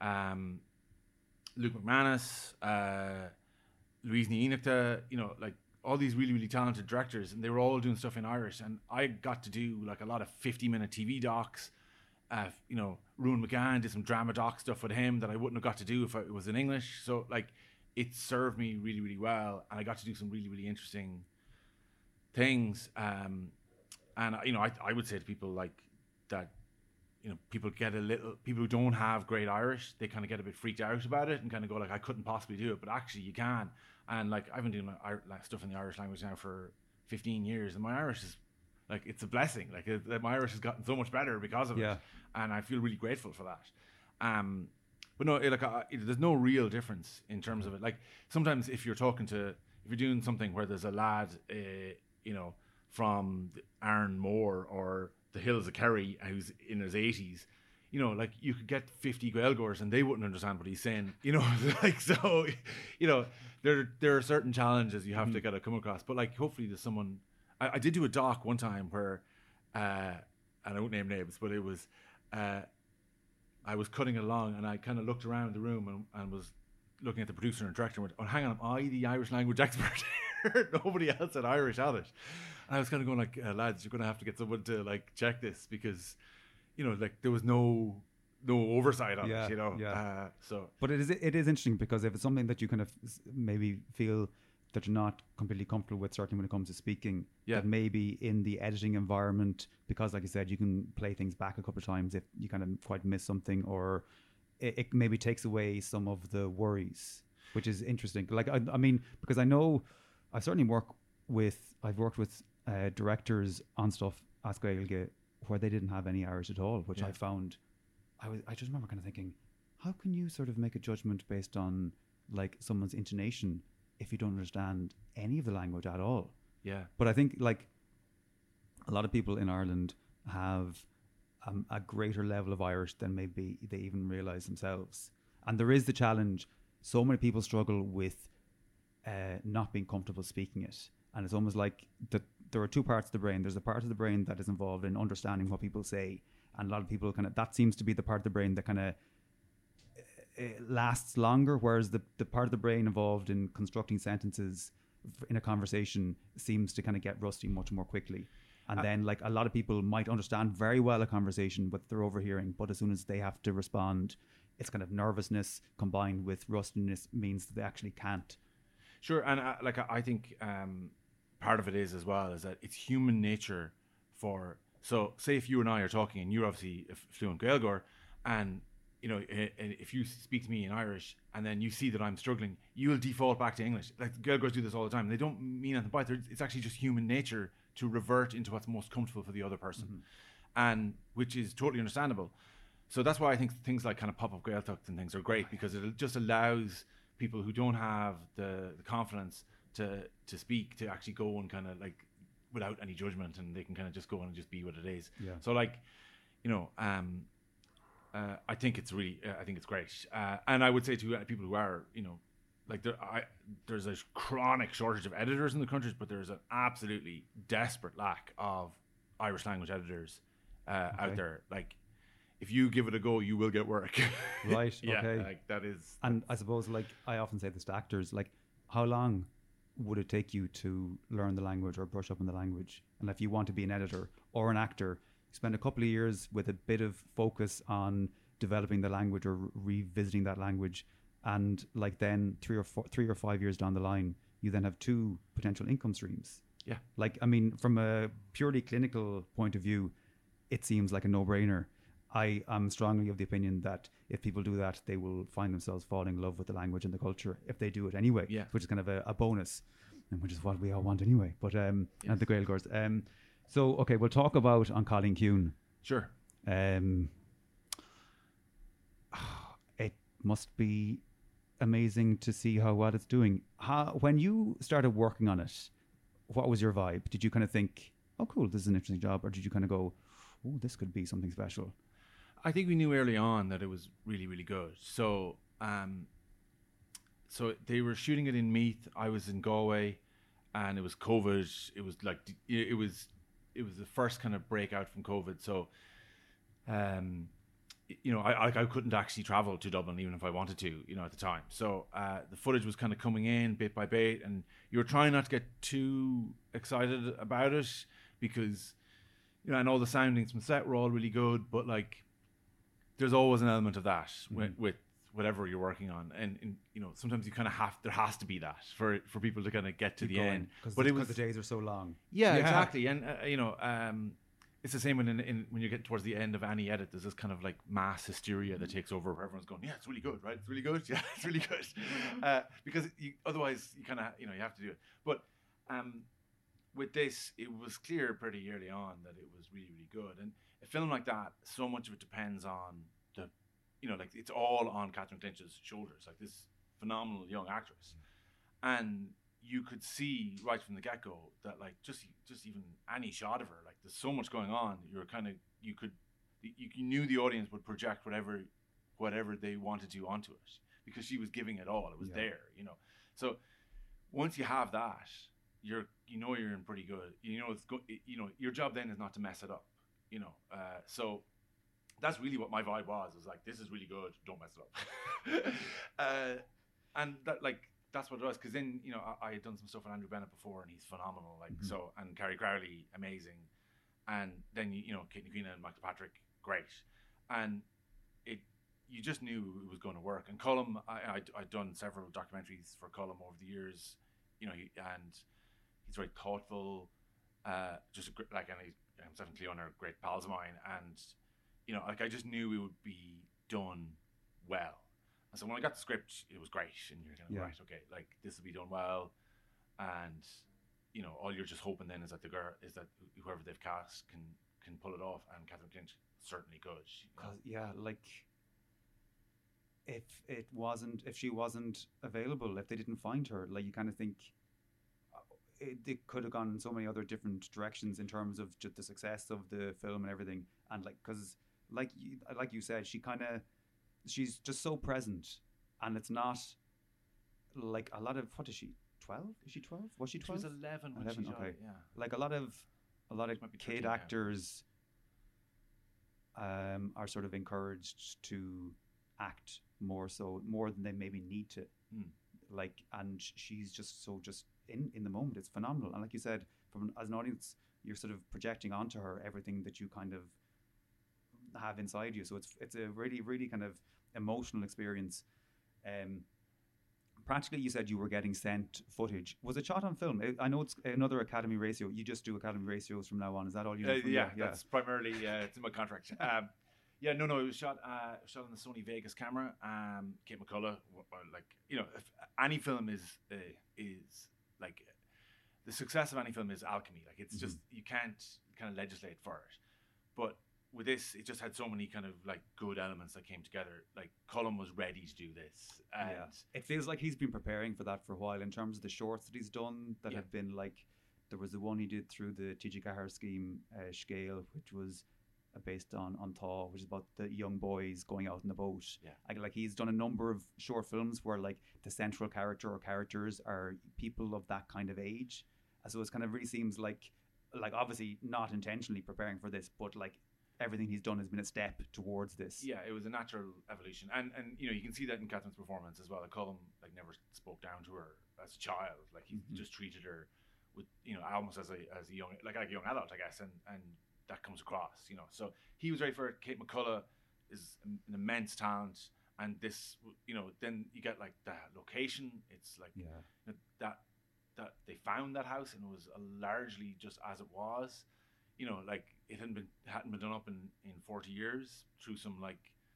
Luke McManus, Louise Niinachta, like all these really, really talented directors, and they were all doing stuff in Irish. And I got to do like a lot of 50-minute TV docs. Ruan McGann did some drama doc stuff with him that I wouldn't have got to do if it was in English. So like it served me really, really well, and I got to do some really, really interesting things. And I would say to people like that, people who don't have great Irish, they kind of get a bit freaked out about it and kind of go like, I couldn't possibly do it, but actually you can. And like I've been doing stuff in the Irish language now for 15 years, and my Irish is like, it's a blessing. Like my Irish has gotten so much better because of it, and I feel really grateful for that. But no, there's no real difference in terms of it. Like sometimes if you're doing something where there's a lad, from Aaron Moore or the Hills of Kerry who's in his 80s, you know, like you could get 50 Gaelgors and they wouldn't understand what he's saying, you know, like, so, you know, there are certain challenges you have to kind of come across, but like, hopefully there's someone, I did do a doc one time where, and I won't name names, but it was, I was cutting it along and I kind of looked around the room and was looking at the producer and director and went, oh, hang on, am I the Irish language expert here? Nobody else had Irish at it. And I was kind of going like, lads, you're going to have to get someone to like check this because, you know, like there was no oversight on it, you know. Yeah. So, but it is interesting because if it's something that you kind of maybe feel that you're not completely comfortable with, certainly when it comes to speaking, that maybe in the editing environment, because like you said, you can play things back a couple of times if you kind of quite miss something, or it maybe takes away some of the worries, which is interesting. Like I mean, because I know I've worked with directors on stuff as Gaeilge where they didn't have any Irish at all, which I found, I just remember kind of thinking, how can you sort of make a judgment based on like someone's intonation if you don't understand any of the language at all? Yeah. But I think like a lot of people in Ireland have a greater level of Irish than maybe they even realize themselves. And there is the challenge. So many people struggle with not being comfortable speaking it. And it's almost like there are two parts of the brain. There's a part of the brain that is involved in understanding what people say. And a lot of people that seems to be the part of the brain that kind of lasts longer, whereas the part of the brain involved in constructing sentences in a conversation seems to kind of get rusty much more quickly. And then like a lot of people might understand very well a conversation, but they're overhearing. But as soon as they have to respond, it's kind of nervousness combined with rustiness means that they actually can't. Sure. And I think part of it is as well is that it's human nature for, so say if you and I are talking and you're obviously a fluent Gaeilgeoir, and you know, if you speak to me in Irish and then you see that I'm struggling, you'll default back to English. Like Gaeilgeoirs do this all the time. They don't mean anything by it. It's actually just human nature to revert into what's most comfortable for the other person, and which is totally understandable. So that's why I think things like kind of pop-up Gaeltacht and things are great, because it just allows people who don't have the confidence to speak to actually go and kind of like without any judgment, and they can kind of just go and just be what it is. Yeah. So like, you know, I think it's really, I think it's great. And I would say to people who are, you know, like there's a chronic shortage of editors in the country, but there's an absolutely desperate lack of Irish language editors out there. Like, if you give it a go, you will get work. Right. Yeah, okay. like that is. And I suppose, like I often say this to actors, like how long would it take you to learn the language or brush up on the language? And if you want to be an editor or an actor, spend a couple of years with a bit of focus on developing the language or revisiting that language, and like then 3 or 5 years down the line, you then have 2 potential income streams. Yeah. Like, I mean, from a purely clinical point of view, it seems like a no-brainer. I am strongly of the opinion that if people do that, they will find themselves falling in love with the language and the culture if they do it anyway, which is kind of a bonus, and which is what we all want anyway. But and the Gaeilgeoirs. So, okay, we'll talk about An Cailín Ciúin. Sure. It must be amazing to see how well it's doing. When you started working on it, what was your vibe? Did you kind of think, oh, cool, this is an interesting job? Or did you kind of go, oh, this could be something special? I think we knew early on that it was really, really good. So, so they were shooting it in Meath. I was in Galway, and it was COVID. It was like it was the first kind of breakout from COVID. So, you know, I couldn't actually travel to Dublin even if I wanted to, you know, at the time. So the footage was kind of coming in bit by bit, and you were trying not to get too excited about it because, you know, and all the soundings from set were all really good, but like there's always an element of that with whatever you're working on, and you know, sometimes you kind of there has to be that for people to kind of get to the end. But because the days are so long. Yeah, exactly. And you know, it's the same when you get towards the end of any edit. There's this kind of like mass hysteria that takes over, where everyone's going, "Yeah, it's really good, right? It's really good. Yeah, it's really good," because otherwise you kind of, you know, you have to do it. But with this, it was clear pretty early on that it was really, really good. And a film like that, so much of it depends on the, you know, like it's all on Catherine Clinch's shoulders, like this phenomenal young actress. And you could see right from the get-go that like just even any shot of her, like there's so much going on. You could you knew the audience would project whatever they wanted to onto it, because she was giving it all. It was there, you know. So once you have that, you're in pretty good. You know, your job then is not to mess it up. You know, so that's really what my vibe was. It was like, this is really good. Don't mess it up. And that, like, that's what it was. Because then, you know, I had done some stuff with Andrew Bennett before, and he's phenomenal. Like, so, and Carrie Crowley, amazing. And then, you know, Kate Queen and Michael Patrick, great. And you just knew it was going to work. And Cullum, I'd done several documentaries for Cullum over the years, you know, and he's very thoughtful, and himself and Cleona are great pals of mine. And, you know, like, I just knew it would be done well. And so when I got the script, it was great. And you're kind of, right, okay, like, this will be done well. And, you know, all you're just hoping then is that whoever they've cast can pull it off. And Catherine Clint certainly could. Like, if she wasn't available, if they didn't find her, like, you kind of think it could have gone in so many other different directions in terms of just the success of the film and everything. And like, because like you said, she's just so present, and it's not like a lot of, what is she, 12? Is she 12? Was she 12? She was 11 when she died, yeah. Like a lot of kid actors are sort of encouraged to act more than they maybe need to. Like, and she's just in the moment. It's phenomenal. And like you said, as an audience, you're sort of projecting onto her everything that you kind of have inside you. So it's a really, really kind of emotional experience. Practically, you said you were getting sent footage. Was it shot on film? I know it's another Academy ratio. You just do Academy ratios from now on. Is that all you do? Yeah, that's primarily it's in my contract. It was shot on the Sony Vegas camera. Kate McCullough, like, you know, if any film is like, the success of any film is alchemy. Like, it's just, you can't kind of legislate for it. But with this, it just had so many kind of like good elements that came together. Like, Cullum was ready to do this. And it feels like he's been preparing for that for a while in terms of the shorts that he's done that have been like, there was the one he did through the TG Cahir scheme, Scale, which was based on Thaw, which is about the young boys going out in the boat. Like, he's done a number of short films where like the central character or characters are people of that kind of age. So it kind of really seems like obviously not intentionally preparing for this, but like everything he's done has been a step towards this. Yeah, it was a natural evolution, and you know, you can see that in Catherine's performance as well. Like, Cullum like never spoke down to her as a child. Like, he just treated her with, you know, almost as a young, like a young adult, I guess, and that comes across, you know. So he was ready for it. Kate McCullough is an immense talent, and this, you know, then you get like the location. It's like, you know, that they found that house, and it was largely just as it was, you know, like it hadn't been done up in 40 years through some like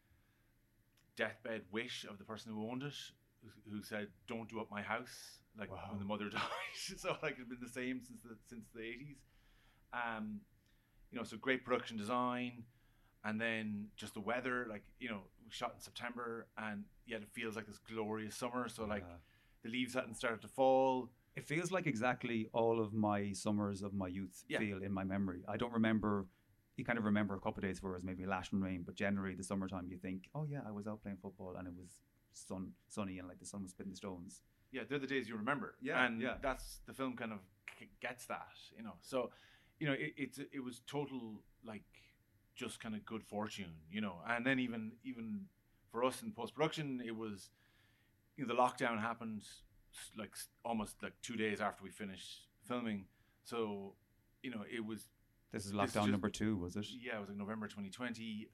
deathbed wish of the person who owned it, who said, "Don't do up my house," like when the mother died. So like, it's been the same since the 80s. You know, so great production design, and then just the weather, like, you know, we shot in September, and yet it feels like this glorious summer. So like, the leaves hadn't started to fall. It feels like exactly all of my summers of my youth feel in my memory. I don't remember. You kind of remember a couple of days where it was maybe lashing rain, but generally the summertime, you think, oh yeah, I was out playing football and it was sunny and like the sun was spitting the stones. Yeah, they're the days you remember. That's the film kind of gets that, you know. So, you know, it was total, like, just kind of good fortune, you know. And then even for us in post-production, it was, you know, the lockdown happened like almost like 2 days after we finished filming. So, you know, it was... This is lockdown number 2, was it? Yeah, it was like November 2020.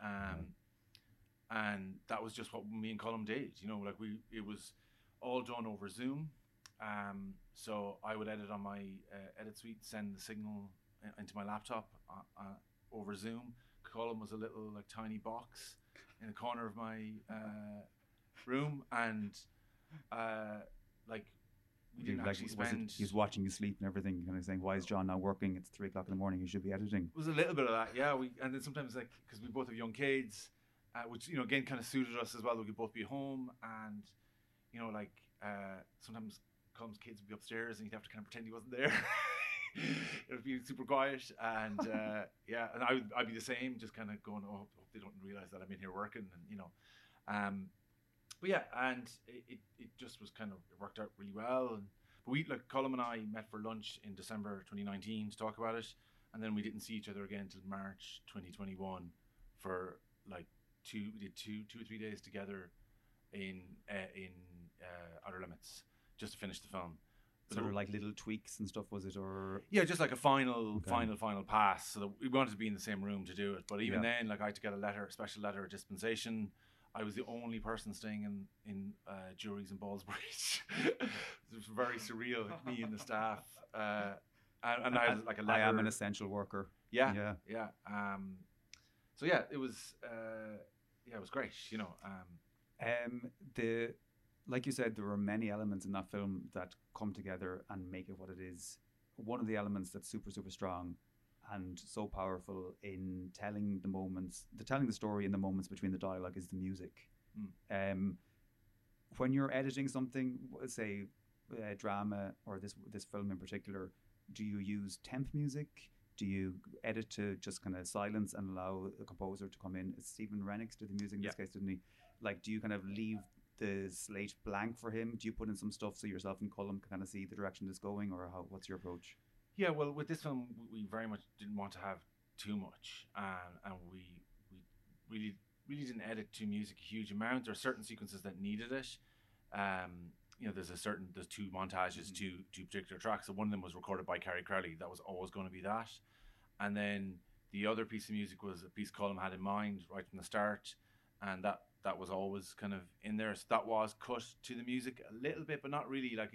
And that was just what me and Cullum did, you know, like it was all done over Zoom. So I would edit on my edit suite, send the signal into my laptop over Zoom. Cullum was a little like tiny box in the corner of my room, and like we didn't actually spend. He's watching you sleep and everything, kind of saying, "Why is John not working? It's 3 o'clock in the morning. He should be editing." It was a little bit of that, yeah. And then sometimes, like, because we both have young kids, which, you know, again kind of suited us as well. We could both be home, and, you know, like sometimes Cullum's kids would be upstairs, and he'd have to kind of pretend he wasn't there. it would be super quiet, and yeah, and I'd be the same, just kind of going, oh, hope they don't realize that I'm in here working, and you know, but yeah, and it just was kind of, it worked out really well, and but we, like, Colm and I met for lunch in December 2019 to talk about it, and then we didn't see each other again until March 2021 for like we did two or 3 days together in Outer Limits just to finish the film. Sort of like little tweaks and stuff, was it? Or yeah, just like a final pass. So that we wanted to be in the same room to do it. But even then, like, I had to get a special letter of dispensation. I was the only person staying in Juries in Ballsbridge. It was very surreal, like, me and the staff. And I had like a letter. I am an essential worker. Yeah. So yeah, it was it was great, you know. Like you said, there were many elements in that film that come together and make it what it is. One of the elements that's super, super strong and so powerful in telling the story in the moments between the dialogue is the music. When you're editing something, say drama or this film in particular, do you use temp music? Do you edit to just kind of silence and allow a composer to come in? Stephen Rennicks did the music in this case, didn't he? Like, do you kind of leave the slate blank for him? Do you put in some stuff so yourself and Colm can kind of see the direction it's going, or what's your approach? Yeah, well, with this film, we very much didn't want to have too much, and we really didn't edit to music a huge amount. There are certain sequences that needed it. You know, there's two montages, two particular tracks. So one of them was recorded by Carrie Crowley. That was always going to be that. And then the other piece of music was a piece Colm had in mind right from the start, and that was always kind of in there. So that was cut to the music a little bit, but not really. Like,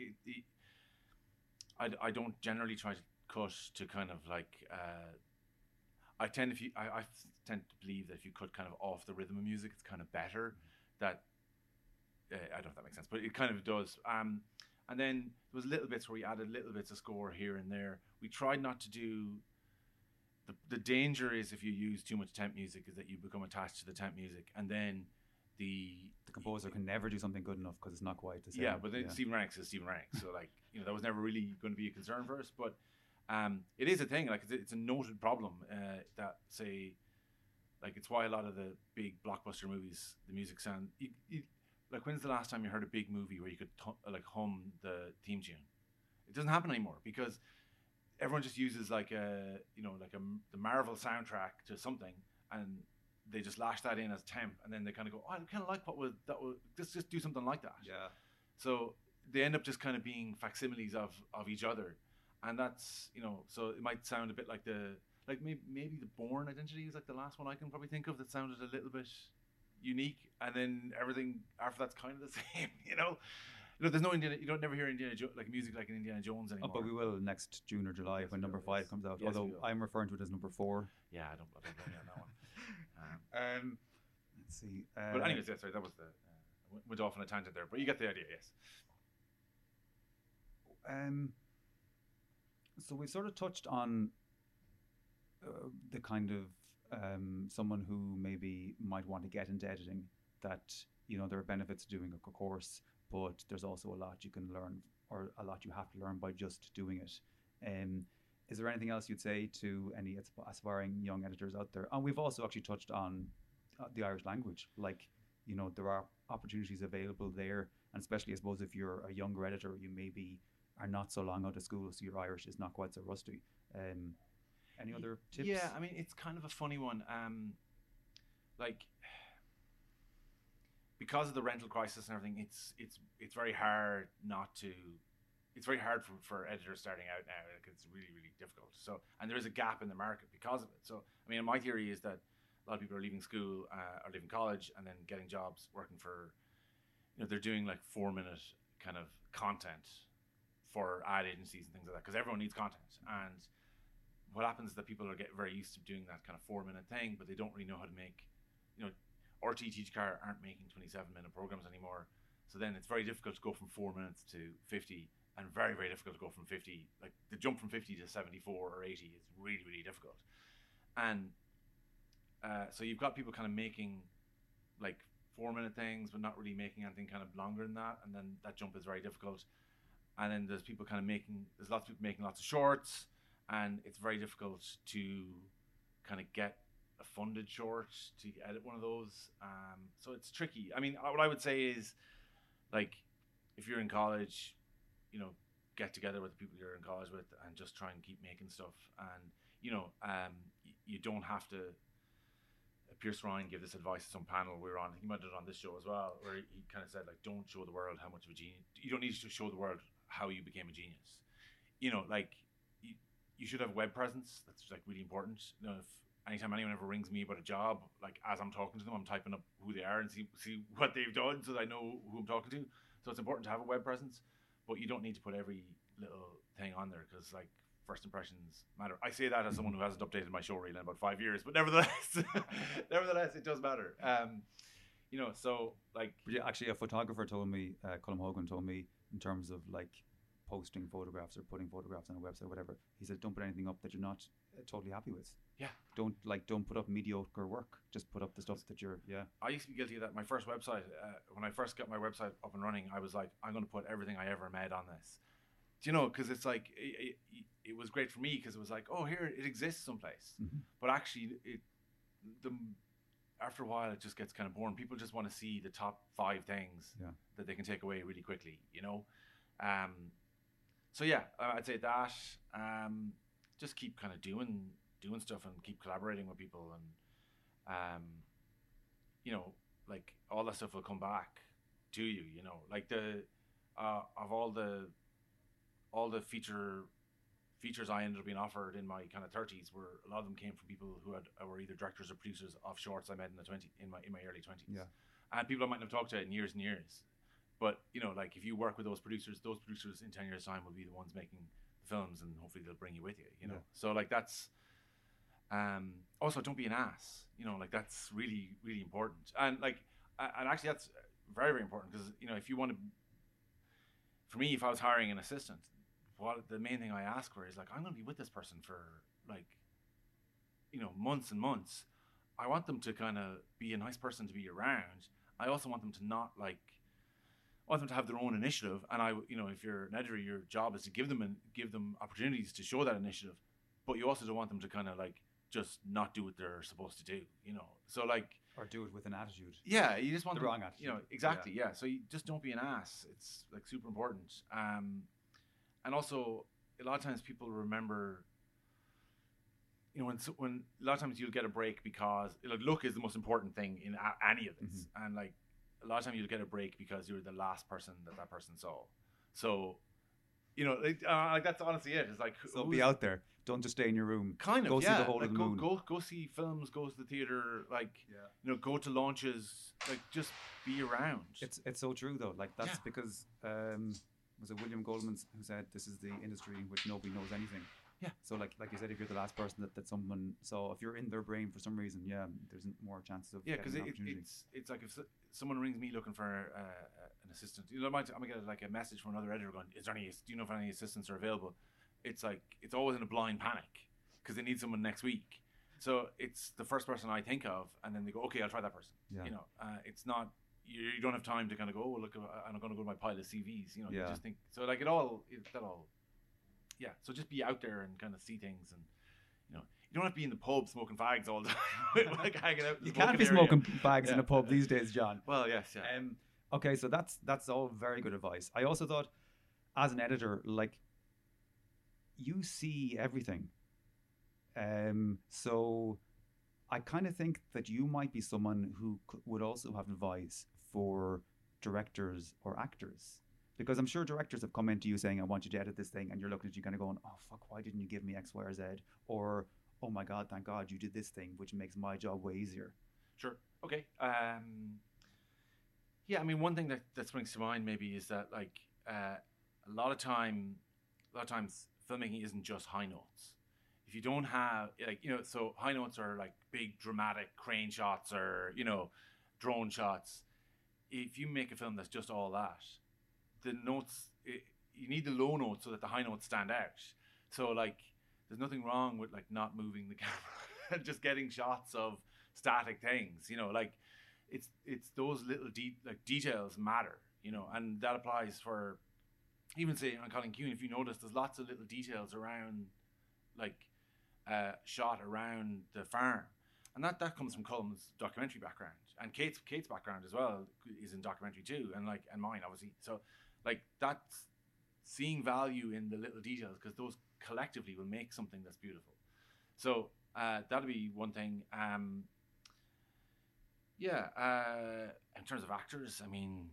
I don't generally try to cut to kind of like. I tend to believe that if you cut kind of off the rhythm of music, it's kind of better. That I don't know if that makes sense, but it kind of does. And then there was little bits where we added little bits of score here and there. We tried not to do. The danger is if you use too much temp music is that you become attached to the temp music, and then the composer can never do something good enough because it's not quite the same. Yeah, but then Stephen Rennicks is Stephen Rennicks, so like, you know, that was never really going to be a concern for us. But it is a thing. Like, it's a noted problem that, say, like, it's why a lot of the big blockbuster movies, the music sound. Like, when's the last time you heard a big movie where you could like hum the theme tune? It doesn't happen anymore because everyone just uses like the Marvel soundtrack to something, and they just lash that in as temp, and then they kind of go, oh, I kind of like just do something like that. Yeah. So they end up just kind of being facsimiles of each other, and that's, you know, so it might sound a bit like maybe the Bourne Identity is like the last one I can probably think of that sounded a little bit unique, and then everything after that's kind of the same, you know. There's no Indiana. You don't never hear like music like in Indiana Jones anymore. But we will next June or July when number 5 comes out. Yes, although I'm referring to it as number 4. Yeah, I don't blame you on that one. Let's see. But anyways, yeah, sorry, that was went off on a tangent there. But you get the idea, yes. So we've sort of touched on the kind of someone who maybe might want to get into editing. That, you know, there are benefits to doing a course, but there's also a lot you can learn, or a lot you have to learn by just doing it. Is there anything else you'd say to any aspiring young editors out there? And we've also actually touched on the Irish language. Like, you know, there are opportunities available there, and especially, I suppose, if you're a younger editor, you maybe are not so long out of school, so your Irish is not quite so rusty. Any other tips? Yeah, I mean, it's kind of a funny one. Like, because of the rental crisis and everything, it's very hard not to. It's very hard for editors starting out now. Like, it's really, really difficult. So, and there is a gap in the market because of it. So, I mean, my theory is that a lot of people are leaving school or leaving college and then getting jobs working for, you know, they're doing like 4-minute kind of content for ad agencies and things like that, because everyone needs content. And what happens is that people are getting very used to doing that kind of 4-minute thing, but they don't really know how to make, you know, RT TG4 aren't making 27-minute programs anymore. So then it's very difficult to go from 4 minutes to 50, and very, very difficult to go from 50. Like, the jump from 50 to 74 or 80 is really, really difficult. And so you've got people kind of making like 4-minute things, but not really making anything kind of longer than that. And then that jump is very difficult. And then there's people kind of there's lots of people making lots of shorts. and it's very difficult to kind of get a funded short to edit one of those. So it's tricky. I mean, what I would say is, like, if you're in college, you know, get together with the people you're in college with and just try and keep making stuff. And, you know, you don't have to. Pierce Ryan gave this advice at some panel we were on. He might have done it on this show as well, where he kind of said, like, don't show the world how much of a genius. You don't need to show the world how you became a genius. You know, like, you should have a web presence. That's like really important. You know, if anytime anyone ever rings me about a job, like, as I'm talking to them, I'm typing up who they are and see what they've done so that I know who I'm talking to. So it's important to have a web presence, but you don't need to put every little thing on there, because, like, first impressions matter. I say that as someone who hasn't updated my show reel in about 5 years, but nevertheless, it does matter. You know, so, like, actually, a photographer told me, Colm Hogan told me, in terms of, like, posting photographs or putting photographs on a website or whatever, he said, don't put anything up that you're not totally happy with. Yeah. Don't put up mediocre work. Just put up the stuff that you're, I used to be guilty of that. My first website, when I first got my website up and running, I was like, I'm going to put everything I ever made on this. Do you know, because it's like, it was great for me, because it was like, oh, here, it exists someplace. Mm-hmm. But actually, after a while, it just gets kind of boring. People just want to see the top 5 things that they can take away really quickly, you know? So yeah, I'd say that. Just keep kind of doing stuff and keep collaborating with people, and you know, like, all that stuff will come back to you. You know, like of all the features I ended up being offered in my kind of 30s, were a lot of them came from people who were either directors or producers of shorts I made in my early 20s. Yeah. And people I mightn't have talked to in years and years. But, you know, like, if you work with those producers in 10 years' time will be the ones making the films, and hopefully they'll bring you with you, you know? Yeah. So, like, that's, also, don't be an ass, you know, like, that's really, really important. And, like, and actually that's very, very important, because, you know, if you want to, for me, if I was hiring an assistant, the main thing I ask for is, like, I'm going to be with this person for, like, you know, months and months. I want them to kind of be a nice person to be around. I also want them to not, like, I want them to have their own initiative, and you know, if you're an editor, your job is to give them opportunities to show that initiative, but you also don't want them to kind of, like, just not do what they're supposed to do, you know. So, like, or do it with an attitude. Yeah, you just want the wrong attitude. You know, exactly. Yeah. So you just don't be an ass. It's, like, super important. And also, a lot of times people remember, you know, when a lot of times you'll get a break because, like, look is the most important thing in any of this, Mm-hmm. and, like, a lot of times you'll get a break because you're the last person that person saw. So, you know, like, that's honestly it. It's like, so be out there. Don't just stay in your room. Kind of, go yeah. see the whole like, of the moon. Go see films. Go to the theater. Like, you know, go to launches. Like, just be around. It's so true though. Like, that's Yeah. because was it William Goldman who said this is the industry in which nobody knows anything. Yeah. So like you said, if you're the last person that someone saw, if you're in their brain for some reason, there's more chances of because getting an opportunity. it's like, if someone rings me looking for an assistant, you know, I'm gonna get, like, a message from another editor going, do you know if any assistants are available? It's like, it's always in a blind panic because they need someone next week. So it's the first person I think of, and then they go, okay, I'll try that person. Yeah. You know, it's not, you don't have time to kind of go, oh, look, I'm going to go to my pile of CVs. You know, you just think, so, like, yeah. So just be out there and kind of see things, and, you know, you don't have to be in the pub smoking fags all the time, like, hanging out. You can't be smoking fags in a pub these days, John. Well, yes, yeah. Okay, so that's all very good advice. I also thought, as an editor, like, you see everything. So I kind of think that you might be someone who would also have advice for directors or actors. Because I'm sure directors have come into you saying, I want you to edit this thing, and you're looking at you kind of going, oh, fuck, why didn't you give me X, Y, or Z? Or, oh my God, thank God you did this thing, which makes my job way easier. Sure. Okay. Yeah, I mean, one thing that springs to mind maybe is that, like, a lot of times filmmaking isn't just high notes. If you don't have, like, you know, so high notes are like big dramatic crane shots or, you know, drone shots. If you make a film that's just all that, the notes, you need the low notes so that the high notes stand out. So, like, there's nothing wrong with, like, not moving the camera and just getting shots of static things, you know, like, it's those little details matter, you know, and that applies for, even say on Colin Kuhn, if you notice, there's lots of little details around, shot around the farm, and that comes from Colm's documentary background, and Kate's background as well is in documentary too, and mine obviously. So that's seeing value in the little details, because those collectively will make something that's beautiful. So that'll be one thing. In terms of actors, I mean,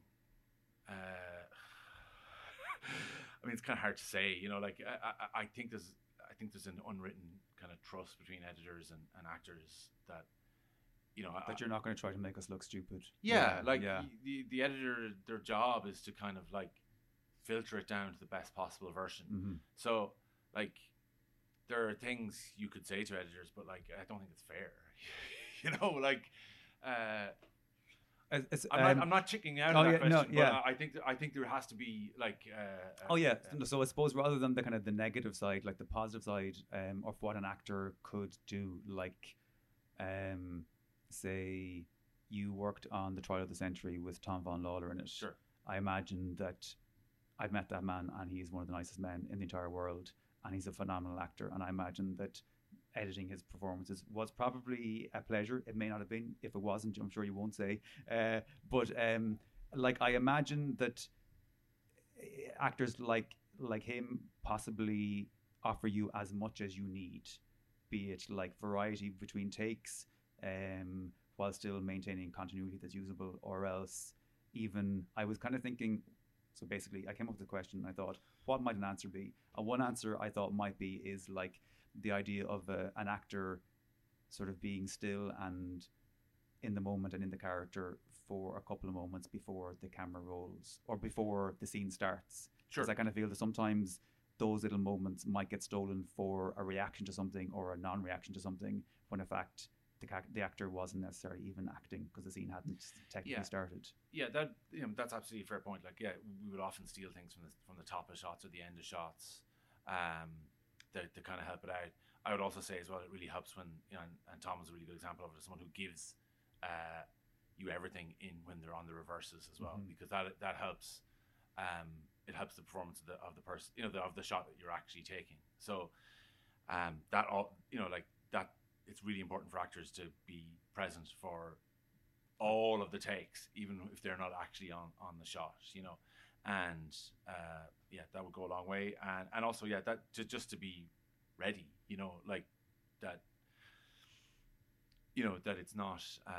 it's kind of hard to say. I think there's an unwritten kind of trust between editors and actors that, that you're not going to try to make us look stupid. The editor, their job is to kind of filter it down to the best possible version. Mm-hmm. So there are things you could say to editors, but I don't think it's fair. I'm not chickening out on that question, but I think there has to be So I suppose rather than the kind of the negative side, like the positive side of what an actor could do, say you worked on The Trial of the Century with Tom Vaughan Lawlor in it. Sure. I imagine that I've met that man, and he's one of the nicest men in the entire world, and he's a phenomenal actor, and I imagine that editing his performances was probably a pleasure. It may not have been. If it wasn't, I'm sure you won't say. But I imagine that actors like him possibly offer you as much as you need, be it variety between takes, while still maintaining continuity that's usable, or else even I was kind of thinking. So basically, I came up with a question, and I thought, what might an answer be? And one answer I thought might be is the idea of an actor sort of being still and in the moment and in the character for a couple of moments before the camera rolls or before the scene starts. Sure. Because I kind of feel that sometimes those little moments might get stolen for a reaction to something or a non-reaction to something, when in fact the actor wasn't necessarily even acting because the scene hadn't technically started. Yeah, that's absolutely a fair point. We would often steal things from the top of shots or the end of shots. To kind of help it out. I would also say as well, it really helps when, and Tom is a really good example of it, someone who gives you everything when they're on the reverses as well, because that helps. It helps the performance of the person, of the shot that you're actually taking. So that it's really important for actors to be present for all of the takes, even if they're not actually on the shot, and that would go a long way, and also that just to be ready, that that it's not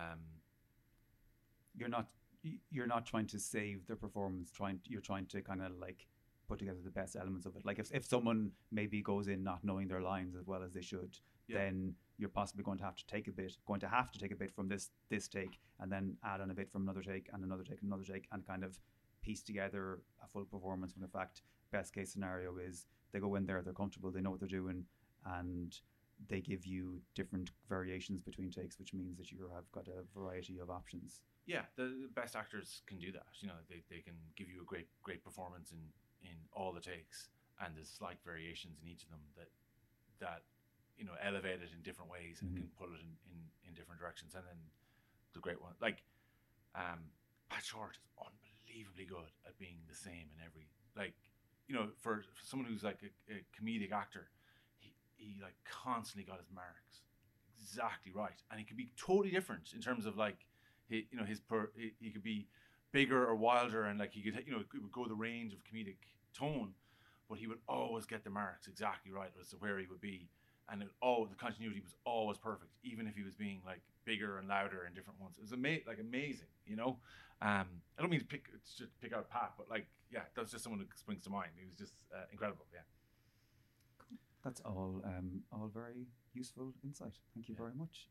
you're not trying to save the performance, you're trying to kind of put together the best elements of it. If someone maybe goes in not knowing their lines as well as they should, then you're possibly going to have to take a bit from this take, and then add on a bit from another take, and another take, and another take, and kind of piece together a full performance, when in fact best case scenario is they go in there, they're comfortable, they know what they're doing, and they give you different variations between takes, which means that you have got a variety of options. The best actors can do that. They can give you a great performance in all the takes, and there's slight variations in each of them that elevate it in different ways and can pull it in different directions. And then the great one, Pat Short is unbelievably good at being the same in every, for someone who's a comedic actor, he constantly got his marks exactly right, and he could be totally different in terms of he could be bigger or wilder, and he could it would go the range of comedic tone, but he would always get the marks exactly right as to where he would be, and the continuity was always perfect, even if he was being bigger and louder in different ones. It was amazing, I don't mean to pick out Pat, but that's just someone who springs to mind. He was just incredible. That's all very useful insight. Thank you very much.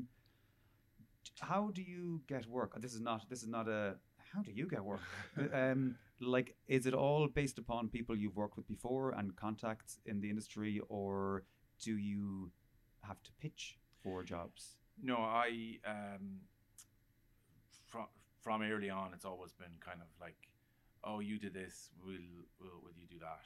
How do you get work? This is not a how do you get work? Is it all based upon people you've worked with before and contacts in the industry, or do you have to pitch for jobs? No, I from early on, it's always been kind of oh, you did this, will you do that?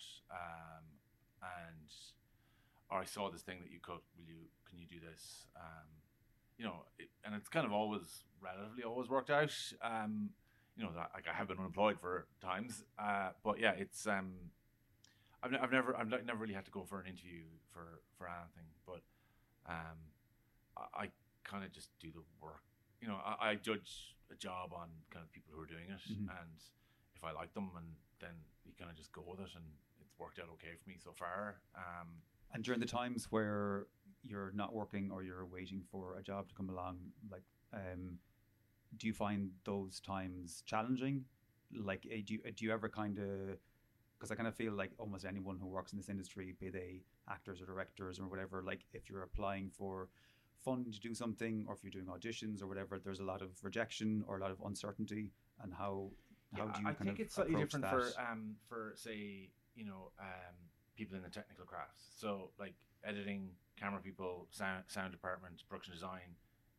Or I saw this thing that you cut, can you do this? And it's kind of relatively always worked out. I have been unemployed for times, but it's I've never really had to go for an interview for anything, but I kind of just do the work. You know, I judge a job on kind of people who are doing it, and if I like them, and then you kind of just go with it, and it's worked out okay for me so far. And during the times where you're not working or you're waiting for a job to come along, like, do you find those times challenging? Like, do you ever kind of, because I kind of feel like almost anyone who works in this industry, be they actors or directors or whatever, like if you're applying for funding to do something, or if you're doing auditions or whatever, there's a lot of rejection or a lot of uncertainty. And how do you? I think it's slightly different for say, you know, people in the technical crafts. So like editing, camera people, sound department, production design.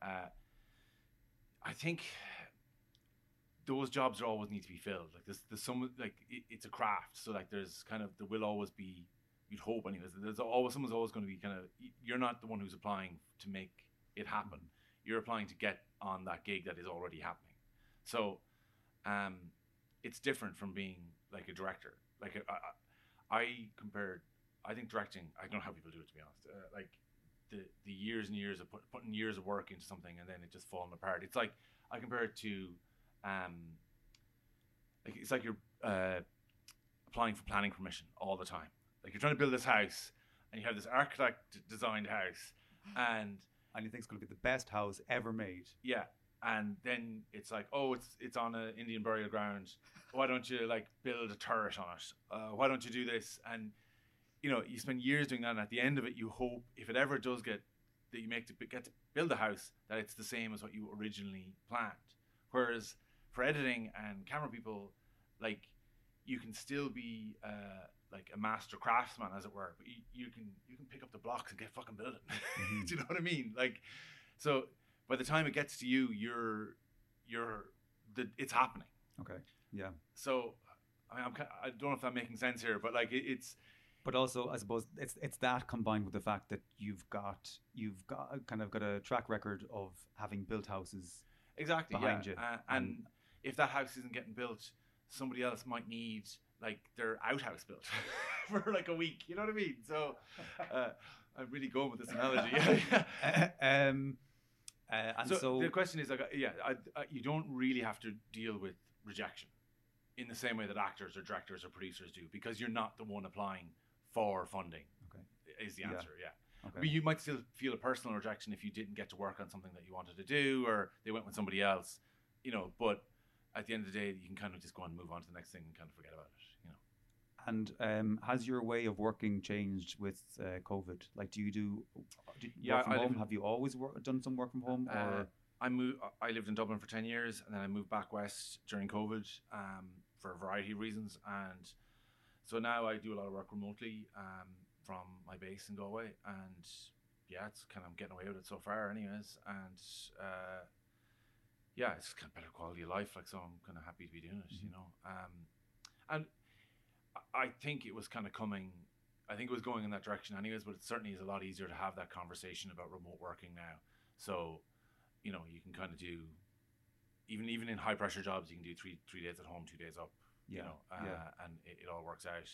I think those jobs always need to be filled. Like there's some, like it's a craft. So like there will always be, you'd hope anyways, someone's always going to be kind of, you're not the one who's applying to make it happen. You're applying to get on that gig that is already happening. So it's different from being like a director. Like I think directing, I don't know how people do it, to be honest. Like the years and years of putting years of work into something and then it just falling apart. It's like, I compare it to, like it's like you're applying for planning permission all the time. Like you're trying to build this house and you have this architect designed house and you think it's going to be the best house ever made. Yeah. And then it's like, oh, it's on an Indian burial ground. Why don't you like build a turret on it? Why don't you do this? And you know, you spend years doing that, and at the end of it, you hope if it ever does get that you get to build a house, that it's the same as what you originally planned. Whereas for editing and camera people, like you can still be like a master craftsman, as it were, but you can pick up the blocks and get fucking building. Do you know what I mean? Like, so by the time it gets to you, it's happening. Okay. Yeah. So I mean, I don't know if I'm making sense here, but like it's. But also, I suppose it's that combined with the fact that you've got kind of got a track record of having built houses. Exactly. Behind you. And if that house isn't getting built, somebody else might need like their outhouse built for like a week. You know what I mean? So I'm really going with this analogy. And so the question is, like, you don't really have to deal with rejection in the same way that actors or directors or producers do, because you're not the one applying for funding. Okay, is the answer. Yeah. Okay. I mean, you might still feel a personal rejection if you didn't get to work on something that you wanted to do, or they went with somebody else, you know. But at the end of the day, you can kind of just go on and move on to the next thing and kind of forget about it, you know. And has your way of working changed with COVID? Like, do you work from home? Have you always done some work from home? Or I lived in Dublin for 10 years, and then I moved back west during COVID for a variety of reasons, and so now I do a lot of work remotely from my base in Galway, and yeah, it's kind of getting away with it so far anyways, and yeah, it's kind of better quality of life, like, so I'm kind of happy to be doing it, you know. And I think it was kind of coming, I think it was going in that direction anyways, but it certainly is a lot easier to have that conversation about remote working now. So, you know, you can kind of do, even in high pressure jobs, you can do three days at home, 2 days up, you know, and it all works out.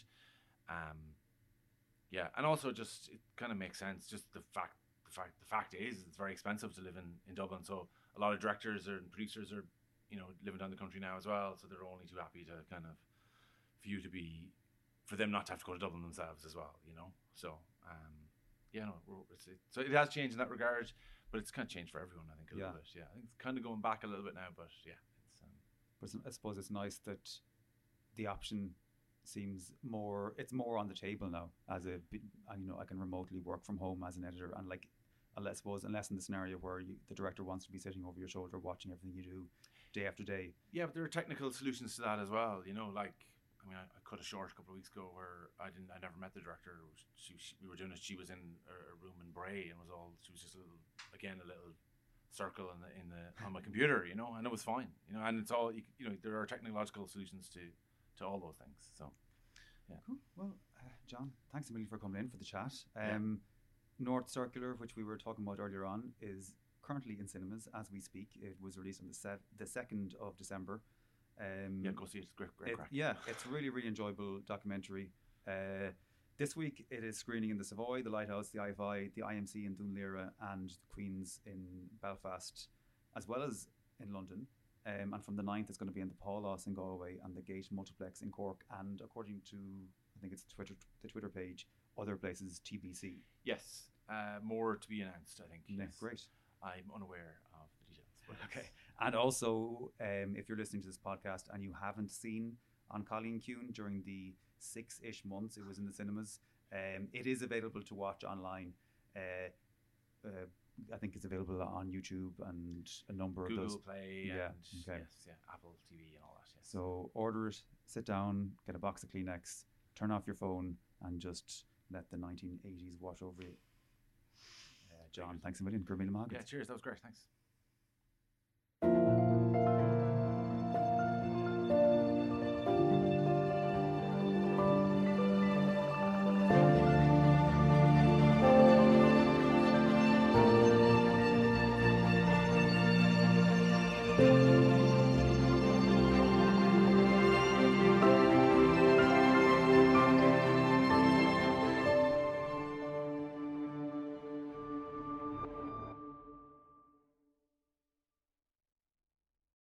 Yeah, and also just it kind of makes sense. Just the fact is it's very expensive to live in Dublin. So a lot of directors and producers are, you know, living down the country now as well. So they're only too happy to kind of for them not to have to go to Dublin themselves as well, you know. So yeah, no, so it has changed in that regard, but it's kind of changed for everyone, I think, a little bit. Yeah, I think it's kind of going back a little bit now, but yeah, it's. But I suppose it's nice that the option seems more. It's more on the table now. You know, I can remotely work from home as an editor, and like, I suppose, unless in the scenario where the director wants to be sitting over your shoulder watching everything you do day after day. Yeah, but there are technical solutions to that as well. You know, like, I mean, I cut a short a couple of weeks ago where I never met the director. We were doing it. She was in a room in Bray and she was just a little circle on my computer, you know, and it was fine, you know, and it's all, you know, there are technological solutions to all those things. So, yeah. Cool. Well, John, thanks a million for coming in for the chat. North Circular, which we were talking about earlier on, is currently in cinemas as we speak. It was released on the 2nd of December. Yeah, go see it. It's great crack. Yeah, it's a really, really enjoyable documentary This week it is screening in the Savoy, the Lighthouse, the IFI, the IMC in Dunleera, and the Queen's in Belfast, as well as in London. And from the 9th, it's going to be in the Paulhouse in Galway and the Gate Multiplex in Cork. And according to, I think it's the Twitter page, other places TBC. Yes, more to be announced, I think. Yeah, Yes. great. I'm unaware of the details. But Okay. And also, if you're listening to this podcast and you haven't seen On Colleen Kuhn during the 6-ish months it was in the cinemas, it is available to watch online. I think it's available on YouTube and a number Google of those. Play Yeah, and okay. yes, yeah, Apple TV and all that. Yes. So order it, sit down, get a box of Kleenex, turn off your phone, and just let the 1980s wash over you. John, thanks a million. Gurmila Mahagat. Yeah, cheers. That was great. Thanks.